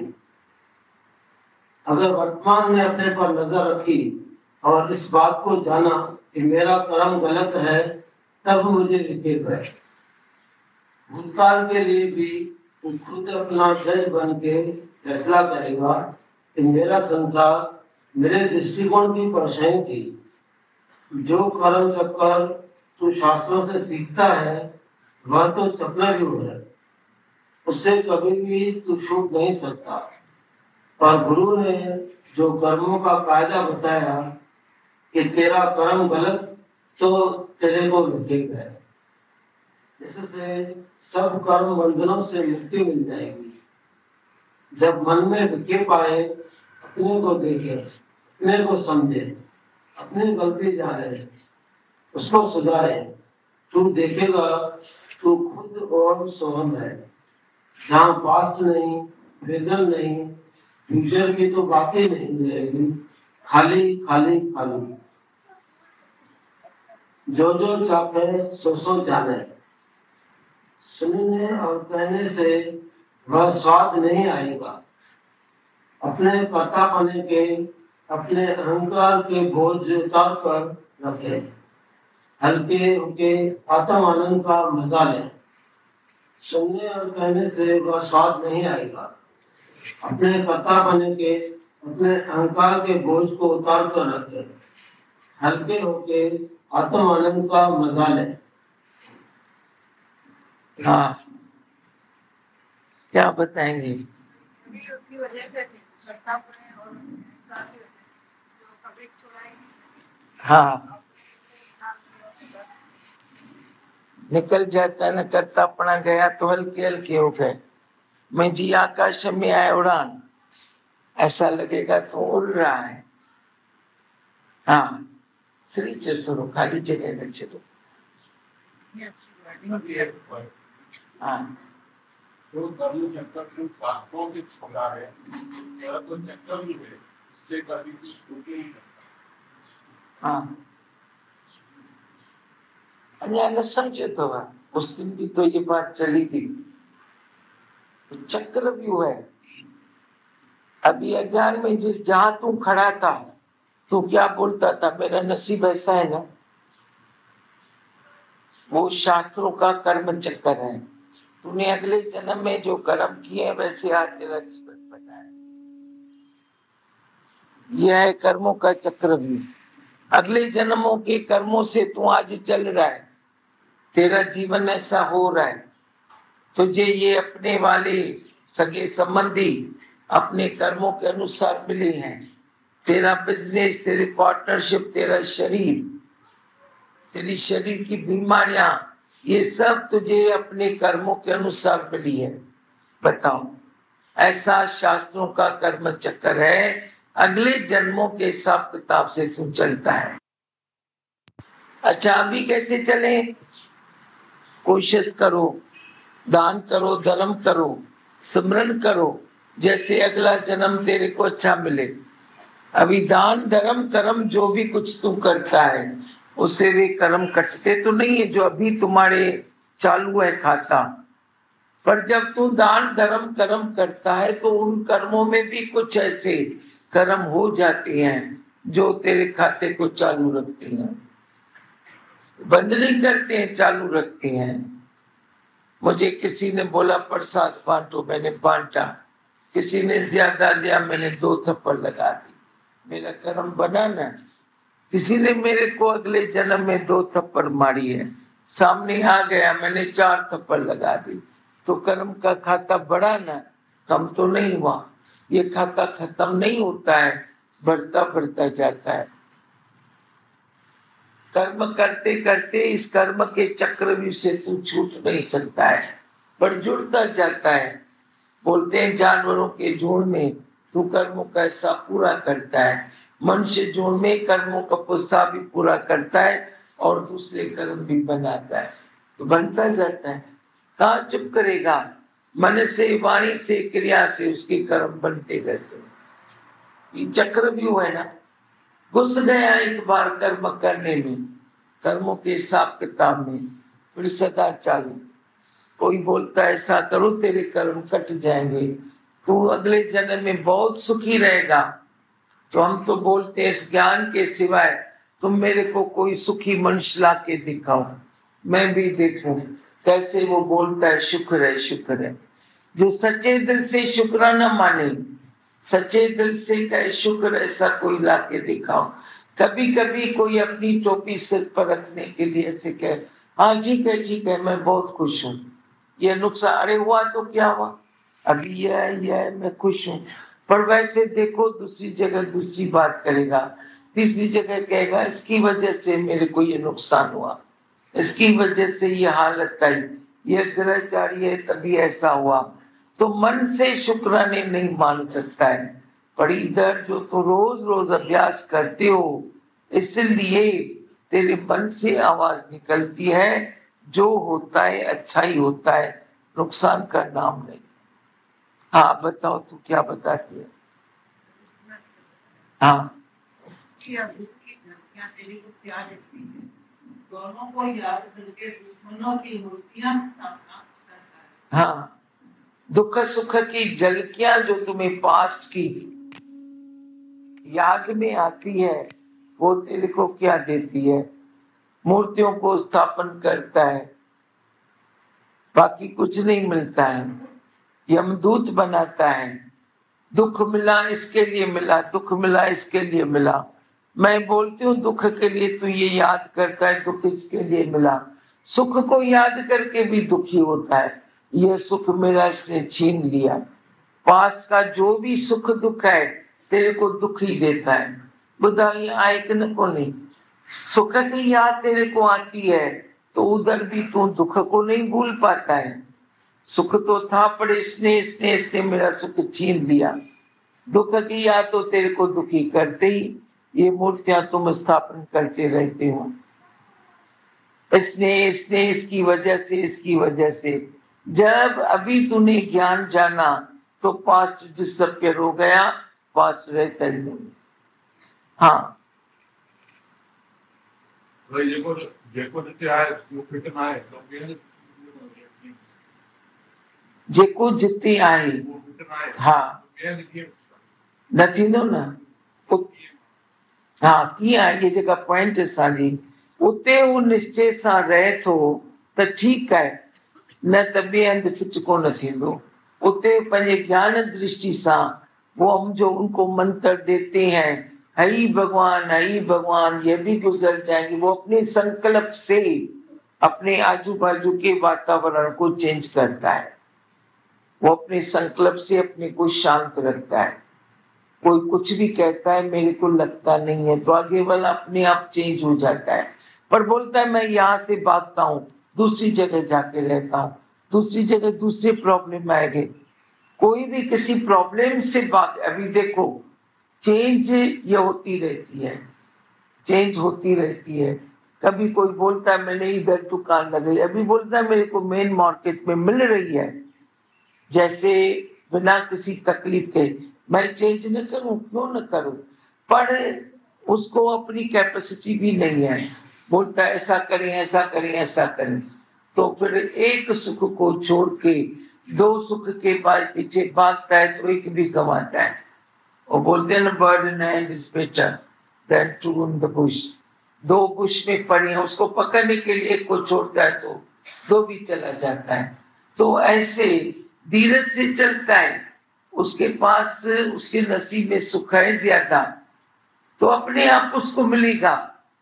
अगर वर्तमान में अपने पर नजर रखी और इस बात को जाना कि मेरा कर्म गलत है, तब मुझे विखेप है। भूतकाल के लिए भी तू खुद अपना जज बन के फैसला करेगा कि मेरा संसार मेरे दृष्टिकोण की परछाई थी। जो कर्म चक्कर तू शास्त्रों से सीखता है, वह तो चक्रव्यूह है, उससे कभी भी तू छूट नहीं सकता। पर गुरु ने जो कर्मों का कायदा बताया कि तेरा कर्म गलत तो तेरे को विखेप है, इससे सब कर्म बंधनों से मुक्ति मिल जाएगी। जब मन में विखेप आए, अपने को देखे, अपने को समझे, अपनी गलती जाने, उसको सुधारे। तू देखेगा तू खुद और सोहम है, जहाँ पास्ट नहीं, प्रेजेंट नहीं, फ्यूचर की तो बातें नहीं रहेगी, खाली खाली खाली। जो जो चाहे सो सो जाने, सुनने और कहने से वह स्वाद नहीं आएगा। अपने कर्तापने के, अपने अहंकार के बोझ उतार कर रखे, हल्के हल्के आत्म आनंद का मजा ले। सुनने और कहने से वह स्वाद नहीं आएगा। अपने कर्तापने के, अपने अहंकार के बोझ को उतार कर रखे, हल्के होके आत्म आनंद का मजा ले। हाँ, क्या बताएंगे? हाँ, निकल जाता है न, करता अपना गया तो हल्के हल्के हो गए। मैं जी आकाश में आए उड़ान, ऐसा लगेगा तो उड़ रहा है। हाँ, श्री चतुरो खाली जगह में चलो। हाँ, जो कर्म चक्कर जो शास्त्रों से छोड़ा है, वह तो चक्कर ही है, इससे कभी कुछ टूट नहीं सकता। हाँ, अन्याय न समझे तो उस दिन भी तो ये बात चली थी। तो चक्र व्यू है। अभी अज्ञान में जिस जहां तू खड़ा था, तू क्या बोलता था? मेरा नसीब ऐसा है ना। वो शास्त्रों का कर्म चक्कर है। तूने अगले जन्म में जो कर्म किए वैसे आज तेरा जीवन बना है। यह है कर्मों का चक्र भी। अगले जन्मों के कर्मों से तू आज चल रहा है, तेरा जीवन ऐसा हो रहा है। तुझे ये अपने वाले सगे संबंधी अपने कर्मों के अनुसार मिले हैं। तेरा बिजनेस, तेरी पार्टनरशिप, तेरा शरीर, तेरी शरीर की बीमारियां, ये सब तुझे अपने कर्मों के अनुसार मिली है। बताओ, ऐसा शास्त्रों का कर्म चक्कर है। अगले जन्मों के हिसाब किताब से तू चलता है। अच्छा, अभी कैसे चले? कोशिश करो, दान करो, धर्म करो, सिमरन करो, जैसे अगला जन्म तेरे को अच्छा मिले। अभी दान धर्म कर्म जो भी कुछ तू करता है, उससे वे कर्म कटते तो नहीं है जो अभी तुम्हारे चालू है खाता। पर जब तू दान धर्म कर्म करता है तो उन कर्मों में भी कुछ ऐसे कर्म हो जाते हैं जो तेरे खाते को चालू रखते हैं। बंद नहीं करते हैं, चालू रखते हैं। मुझे किसी ने बोला प्रसाद बांटो, मैंने बांटा। किसी ने ज्यादा लिया, मैंने दो थप्पड़ लगा दी। मेरा कर्म बना ना। किसी ने मेरे को अगले जन्म में दो थप्पड़ मारी है, सामने आ गया, मैंने चार थप्पड़ लगा दी। तो कर्म का खाता बढ़ा ना, कम तो नहीं हुआ। ये खाता खत्म नहीं होता है, बढ़ता बढ़ता जाता है। कर्म करते करते इस कर्म के चक्रव्यूह से तू छूट नहीं सकता है, पर जुड़ता जाता है। बोलते हैं जानवरों के झुंड में तू कर्मों का हिस्सा पूरा करता है, मनुष्य झुंड में कर्मों का पुस्सा भी पूरा करता है और दूसरे कर्म भी बनाता है, तो बनता जाता है। कहाँ चुप करेगा? मन से, वाणी से, क्रिया से उसके कर्म बनते रहते हैं। ये चक्रव्यूह है ना। घुस गया एक बार कर्म करने में, कर्मों के हिसाब किताब में, फिर सदा चालू। कोई बोलता है ऐसा करो तेरे कर्म कट जाएंगे, तू अगले जन्म में बहुत सुखी रहेगा। तो हम तो बोलते हैं इस ज्ञान के सिवाय तुम मेरे को कोई सुखी मनुष्य ला के दिखाओ, मैं भी देखूं कैसे वो बोलता है शुक्र है शुक्र है। जो सच्चे दिल से शुक्राना माने, सच्चे दिल से कहे शुक्र, ऐसा कोई ला के दिखाओ। कभी कभी कोई अपनी टोपी सिर पर रखने के लिए ऐसे कहे हाँ ठीक है ठीक है मैं बहुत खुश हूँ, ये नुकसान, अरे हुआ तो क्या हुआ, अभी ये है ये है मैं खुश हूँ। पर वैसे देखो दूसरी जगह दूसरी बात करेगा, तीसरी जगह कहेगा इसकी वजह से मेरे को ये नुकसान हुआ, इसकी वजह से ये हालत आई, ये ग्रहचारी है तभी ऐसा हुआ। तो मन से शुक्राने नहीं मान सकता है। पर इधर जो तो रोज रोज अभ्यास करते हो, इसलिए तेरे मन से आवाज निकलती है, जो होता है अच्छा ही होता है, नुकसान का नाम नहीं। हाँ बताओ तू क्या बताती है? हाँ दोनों को याद करके दुश्मनों की मूर्तियां हाँ, दुख सुख की झलकियां जो तुम्हें पास्ट की याद में आती है, वो तेरे को क्या देती है? मूर्तियों को स्थापन करता है, बाकी कुछ नहीं मिलता है। यमदूत बनाता है, दुख मिला इसके लिए मिला, दुख मिला इसके लिए मिला। मैं बोलती हूँ दुख के लिए तू ये याद करता है, दुख इसके लिए मिला। सुख को याद करके भी दुखी होता है, ये सुख मेरा इसने छीन लिया। पास्ट का जो भी सुख दुख है तेरे को दुख ही देता है। बुधा ये आयकन को नहीं, सुख की याद तेरे को आती है तो उधर भी तू दुख को नहीं भूल पाता है। सुख तो था पर इसने इसने इसने मेरा सुख छीन लिया। दुख की याद तो तेरे को दुखी करते ही ये मूर्तियां तुम स्थापन करते रहते हो। इसने इसने इसकी वजह से इसकी वजह से। जब अभी तूने ज्ञान जाना तो पास्ट डिसअपियर हो गया, पास्ट रहता ही नहीं। हाँ जेको जेको जिते आए वो फिट ना आहे तो ॿियनि जेको जिते आहे वो फिट ना आहे हाँ ॿियनि कीअं न थींदो न। हाँ कीअं आहे ये जेका पॉइंट असांजी, उते हू निश्चय सां रहे थो त ठीकु आहे, न त ॿिए हंधि फिट कोन थींदो। उते पंहिंजे ज्ञान दृष्टि सां वो हम जो उनको मंत्र देते हैं, हई भगवान हई भगवान, ये भी गुजर जाएंगे। वो अपने संकल्प से अपने आजू बाजू के वातावरण को चेंज करता है। वो अपने संकल्प से अपने को शांत रखता है। कोई कुछ भी कहता है मेरे को लगता नहीं है तो आगे वाला अपने आप चेंज हो जाता है। पर बोलता है मैं यहाँ से भागता हूँ, दूसरी जगह जाके रहता हूँ, दूसरी जगह दूसरे प्रॉब्लम आएंगे। कोई भी किसी प्रॉब्लम से भाग, अभी देखो चेंज ये होती रहती है, चेंज होती रहती है। कभी कोई बोलता है मैंने इधर दुकान लगाई, अभी बोलता है मेरे को मेन मार्केट में मिल रही है, जैसे बिना किसी तकलीफ के। मैं चेंज न करूं, क्यों न करूं, पर उसको अपनी कैपेसिटी भी नहीं है। बोलता है ऐसा करें ऐसा करें ऐसा करें, तो फिर एक सुख को छोड़ के दो सुख के बाद पीछे भागता है तो एक भी गंवाता है। और बोलते हैं ना bird in hand is better than two in the bush. दो बुश में पड़ी है, उसको पकड़ने के लिए एक को छोड़ता है तो दो भी चला जाता है। तो ऐसे धीरज से चलता है, उसके पास उसके नसीब में सुख है ज्यादा तो अपने आप उसको मिलेगा,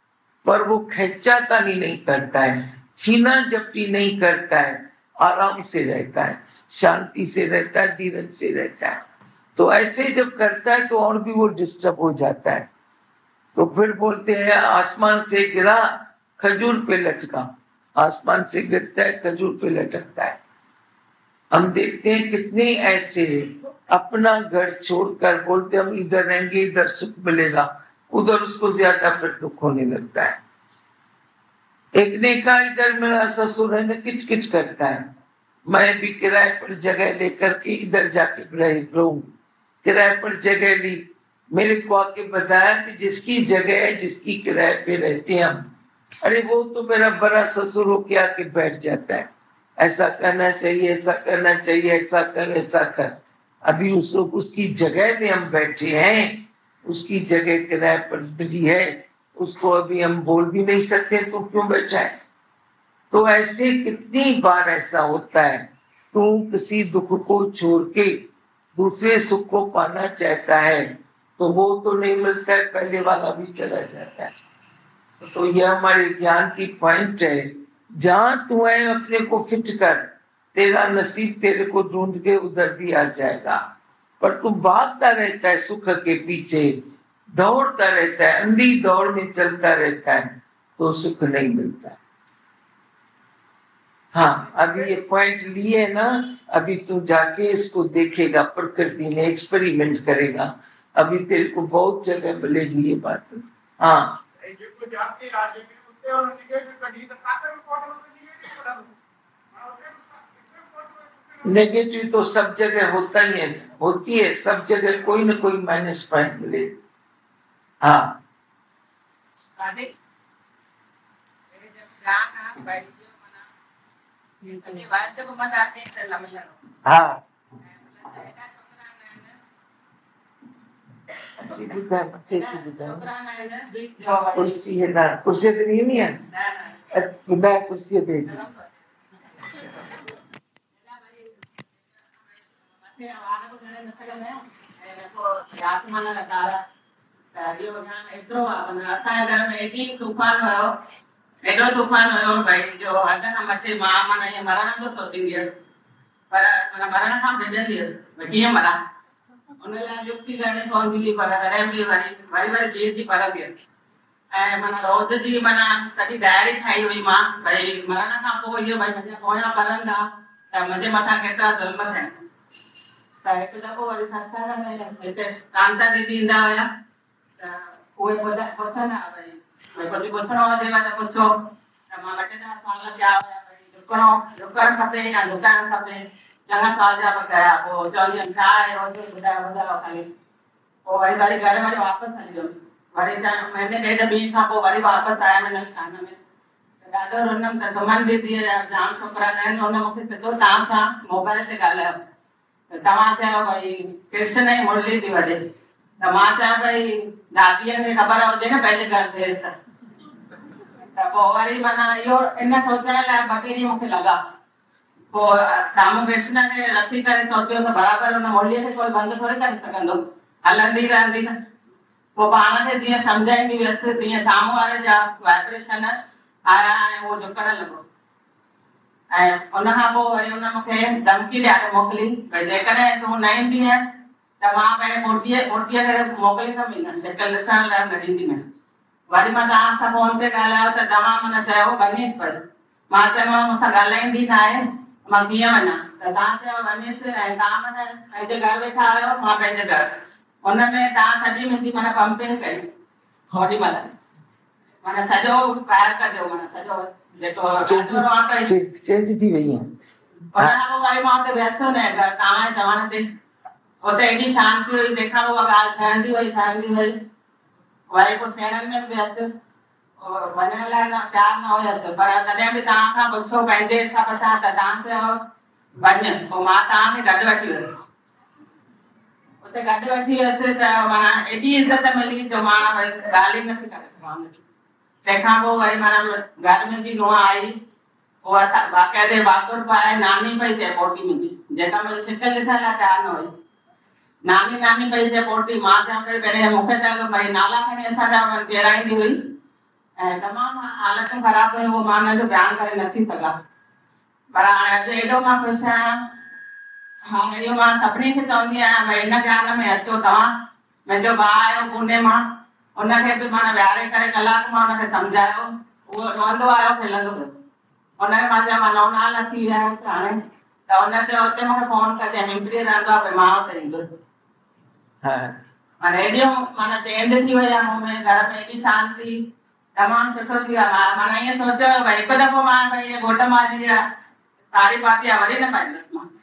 पर वो खेचातानी नहीं करता है, छीना झपटी नहीं करता है, आराम से रहता है, शांति से रहता है, धीरज से रहता है। तो ऐसे जब करता है तो और भी वो डिस्टर्ब हो जाता है। तो फिर बोलते हैं आसमान से गिरा खजूर पे लटका, आसमान से गिरता है खजूर पे लटकता है। हम देखते हैं कितने ऐसे अपना घर छोड़कर बोलते हम इधर रहेंगे इधर सुख मिलेगा, उधर उसको ज्यादा फिर दुख होने लगता है। एक ने कहा इधर मेरा ससुर है न किचकिच करता है, मैं भी किराए पर जगह लेकर के इधर जाके रहूं। किराए पर जगह ली, मेरे को आके बताया कि जिसकी जगह है जिसकी किराए पे रहते हैं हम, अरे वो तो मेरा बड़ा ससुर होके आके बैठ जाता है, ऐसा करना चाहिए ऐसा करना चाहिए ऐसा कर ऐसा कर। अभी उस उसकी जगह में हम बैठे हैं, उसकी जगह किराए पर मिली है, उसको अभी हम बोल भी नहीं सकते तो क्यों बैठा है। तो ऐसे कितनी बार ऐसा होता है, तू किसी दुख को छोड़ के दूसरे सुख को पाना चाहता है तो वो तो नहीं मिलता है, पहले वाला भी चला जाता है। तो यह हमारे ज्ञान की पॉइंट है, जहां तू है अपने को फिट कर, तेरा नसीब तेरे को ढूंढ के उधर भी आ जाएगा। पर तू भागता रहता है सुख के पीछे, दौड़ता रहता है, अंधी दौड़ में चलता रहता है तो सुख नहीं मिलता। हाँ अभी ये पॉइंट लिए ना, अभी तू जाके इसको देखेगा, प्रकृति में एक्सपेरिमेंट करेगा, अभी तेरे को बहुत जगह मिलेगी ये बात। हाँ जाके नेगेटिव तो सब जगह होता ही है, होती है सब जगह, कोई ना कोई माइनस पॉइंट मिले। हाँ हाँ कुर्सी है ना, कुर्सी तो नहीं है, कुर्सी भेज तूफान हुयो, एॾो तूफान हुयो भई जो हद खां मथे मां माना ईअं मरण जो सोचींदी हुयसि, पर माना मरण खां डिॼंदी हुयसि भई कीअं मरां, उन लाइ युक्ति करणी पवंदी हुई, पर तॾहिं बि वरी वरी वरी जीत जी परख हुयसि। ऐं माना रोज़ जी माना कॾहिं डायरी ठाही हुई मां भई मरण खां पोइ इहो भई मुंहिंजा पोयां पलंदा त मुंहिंजे मथां केतिरा ज़ुल्म थियनि। त हिकु दफ़ो वरी सत्संग में हिते कांता दीदी ईंदा हुया, त उहे ॿुधाए पुछंदा भई भई कुझु पुछिणो हुजेव त पुछो, त मां ॿ टे दफ़ा सवाल कया हुया भई डुकणो डुकणु खपे या डुकाइणु खपे, चङा सवाल जवाब कया, पोइ चवंदी हुयमि छा आहे रोज़ ॿुधायो ॿुधायो ख़ाली, पोइ वरी वरी घर वरी वापसि हली वियमि, वरी महीने ॾेढ ॿी खां पोइ वरी वापसि आयमि हिन स्थान में, त ॾाढो रुनम त सुमन दीदीअ जा जाम छोकिरा आहिनि, हुन मूंखे सिधो तव्हां सां मोबाइल ते ॻाल्हायो, त तव्हां चयो भई कृष्ण जी मुरली थी वॼे, त मां चवां भई दादीअ खे ख़बर हुजे न पंहिंजे घर थिए त, त पोइ वरी माना इहो इन सोचण लाइ ॿ टे ॾींहं मूंखे लॻा, पोइ राम कृष्ण खे रखी करे सोचियो त बराबरि हुन मुरलीअ खे कोई बंदि थोरी करे सघंदो, हलंदी रहंदी न, पोइ पाण खे जीअं सम्झाईंदी हुयसि तीअं साम्हूं वारे जा वाइब्रेशन आया ऐं उहो झुकण लॻो, ऐं उन खां पोइ वरी हुन मूंखे धमकी ॾियारे मोकिली भई जेकॾहिं तूं न ईंदीअ त मां पंहिंजे मुर्तीअ मुर्तीअ खे मोकिलींदमि जेके ॾिसण लाइ न ॾींदीमांइ। वरी मां तव्हां सां फोन ते ॻाल्हायो त तव्हां माना चयो वञीसि भई, मां चयोमांव मूंसां ॻाल्हाईंदी न आहे, मां कीअं वञा, त तव्हां चयो वञीसि, ऐं तव्हां माना पंहिंजे घर वेठा आहियो, मां पंहिंजे घर, हुन में तव्हां सॼी मुंहिंजी माना पंपिंग कई होॾी महिल, माना सॼो ॿाहिरि कढियो, माना सॼो जेको चेंज थी वई है। हुन खां पोइ वरी मां हुते वियसि न घर तव्हांजे चवण ते, हुते एॾी शांती हुई, तंहिंखां पोइ उहा ॻाल्हि ठहंदी वई ठहंदी वई, वरी पोइ थियण में बि वियसि, वञण लाइ न तयारु न हुयसि, पर तॾहिं बि तव्हां खां पुछो पंहिंजे हिसाब सां त तव्हां चयो वञ, पोइ मां तव्हांखे गॾु वठी वियसि, उते गॾु वठी वियसि त माना एॾी इज़त मिली जो मां ॻाल्हि ई नथी करे सघां। तंहिंखां पोइ वरी माना घर मुंहिंजी नुंहुं आई, उहा बाक़ाइदे बातुर पाए नानी पई चए पोटी मुंहिंजी, जेका मुंहिंजी शिकिल ॾिसण लाइ तयारु न हुई, नानी नानी पई चए पोटी, मां चवां पई पहिरें मूंखे त भई नाला खणी असांजा चेराईंदी हुई, ऐं तमामु हालतूं ख़राबु हुयूं, मां हुनजो बयानु करे नथी सघां, पर हाणे अॼु एॾो मां ख़ुशि आहियां, हाणे इहो मां सभिनी खे चवंदी आहियां भई हिन ज्ञान में अचो तव्हां, मुंहिंजो भाउ आयो पुणे मां, उनखे बि माना विहारे करे कलाक मां हुनखे सम्झायो, उहो रोअंदो आयो खिलंदो हुयो, हुनखे मां चयो मां लोनावला थी विया आहिनि हाणे, त हुन चयो हुते मूंखे फोन कजे, हिमपिरी रहंदो आहे, भई मां हुते ईंदुसि, माना एॾियूं माना चेंज थी वई आहे मूं में, घर में एॾी शांती, तमामु सुठो थी वियो आहे, माना ईअं सोचियो भई हिकु दफ़ो मां भई घोट माजी जा साड़ी पाती आहे, वरी न पाईंदसि मां,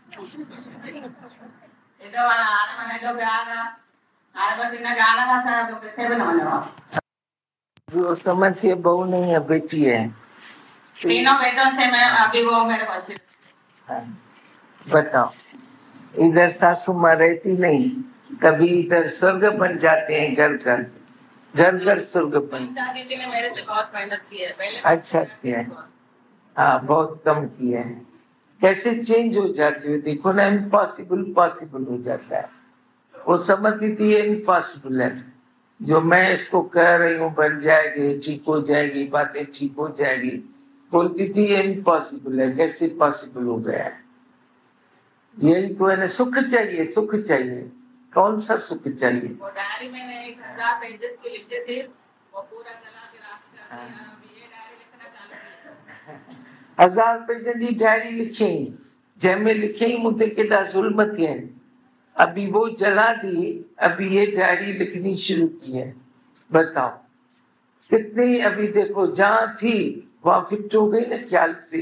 एॾो माना हाणे माना एॾो प्यार आहे, हाणे बसि हिन ॻाल्हि खां सवाइ ॿियो किथे बि न वञिणो आहे। जो समझिए बहू नहीं है, बेटी है। तीनों बेटों से मैं अभी वो मेरे बच्चे। बताओ, इधर सासू माँ रहती नहीं, कभी इधर स्वर्ग बन जाते हैं, घर घर घर घर स्वर्ग बन। दीदी ने मेरे से बहुत मेहनत की है पहले। अच्छा किया है, हाँ बहुत कम किया है। कैसे चेंज हो जाती है, देखो ना, इम्पॉसिबल पॉसिबल हो जाता है। वो समझती थी ये इम्पॉसिबल है, जो मैं इसको कह रही हूँ बन जाएगी, ठीक हो जाएगी, बातें ठीक हो जाएगी, बोलती थी ये इम्पॉसिबल है, कैसे पॉसिबल हो गया है। यही तो है ना, सुख चाहिए, सुख चाहिए, कौन सा सुख चाहिए। वो डायरी मैंने एक हजार पेजेस की लिखे थे, वो पूरा चला के रास्ता दिया, अब ये डायरी लिखना चालू किया। हजार पेज जी डायरी लिखी, जंहिंमें लिखी मुझे केॾा ज़ुल्म थिया आहिनि, अभी वो जला दी, अभी ये डायरी लिखनी शुरू की है। बताओ कितनी अभी देखो जहां थी वहां फिट हो गई ना ख्याल से।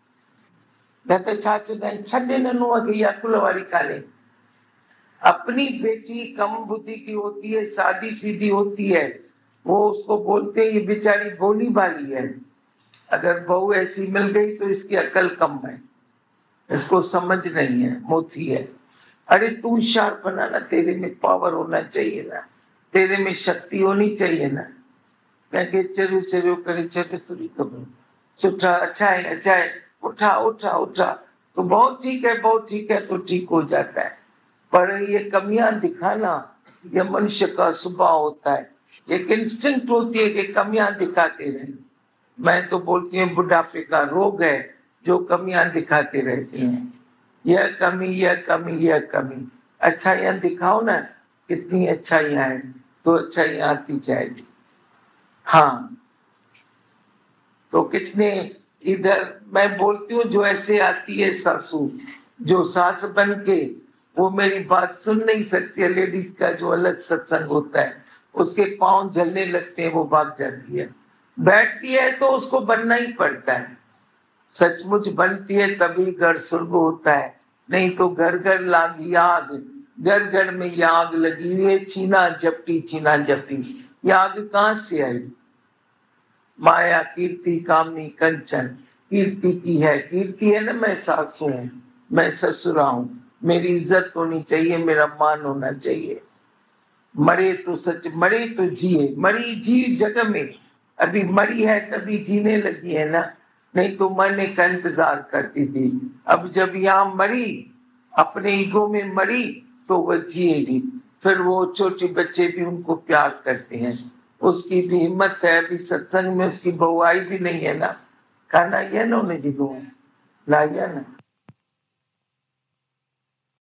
कहते छा छे ननुआ की या कुलवारी काले। अपनी बेटी कम बुद्धि की होती है, सादी सीधी होती है, वो उसको बोलते हैं ये बेचारी भोली भाली है। अगर बहू ऐसी मिल गई तो इसकी अकल कम है, इसको समझ नहीं है, मोती है। अरे तू शार्प बना ना, तेरे में पावर होना चाहिए ना, तेरे में शक्ति होनी चाहिए ना। कहेंगे चलो चलो करे चलो तुरी कब सुठा अच्छा है अच्छा है, उठा उठा उठा तो बहुत ठीक है बहुत ठीक है तो ठीक हो जाता है। पर ये कमियां दिखाना ये मनुष्य का स्वभाव होता है, एक इंस्टिंक्ट होती है कि कमियां दिखाते रहे। मैं तो बोलती हूँ बुढ़ापे का रोग है जो कमियां दिखाते रहते हैं, यह कमी यह कमी यह कमी। अच्छाइयां दिखाओ ना, कितनी अच्छाइयां हैं तो अच्छाइयां आती जाएगी। हाँ तो कितने इधर मैं बोलती हूँ जो ऐसे आती है सासू, जो सास बन के वो मेरी बात सुन नहीं सकती है, लेडीज का जो अलग सत्संग होता है उसके पांव जलने लगते हैं, वो भाग जाती है। बैठती है तो उसको बनना ही पड़ता है, सचमुच बनती है तभी घर स्वर्ग होता है, नहीं तो घर घर लाग याग, घर घर में याग लगी हुई है, छीना झपटी छीना झपटी। याग कहाँ से आई? माया कीर्ति कामनी कंचन, कीर्ति की है, कीर्ति है ना मैं सासू हूँ मैं ससुरा हूँ, मेरी इज्जत होनी चाहिए, मेरा मान होना चाहिए। मरे तो सच मरे तो जिए, मरी जी जग में, अभी मरी है तभी जीने लगी है ना, नहीं तो मरने का इंतजार करती थी। अब जब यहाँ मरी अपने ईगो में मरी तो वह जिएगी, फिर वो छोटे बच्चे भी उनको प्यार करते हैं, उसकी भी हिम्मत है। अभी सत्संग में उसकी बहुआई भी नहीं है ना, खाना ये ना उन्हें लाइया ना।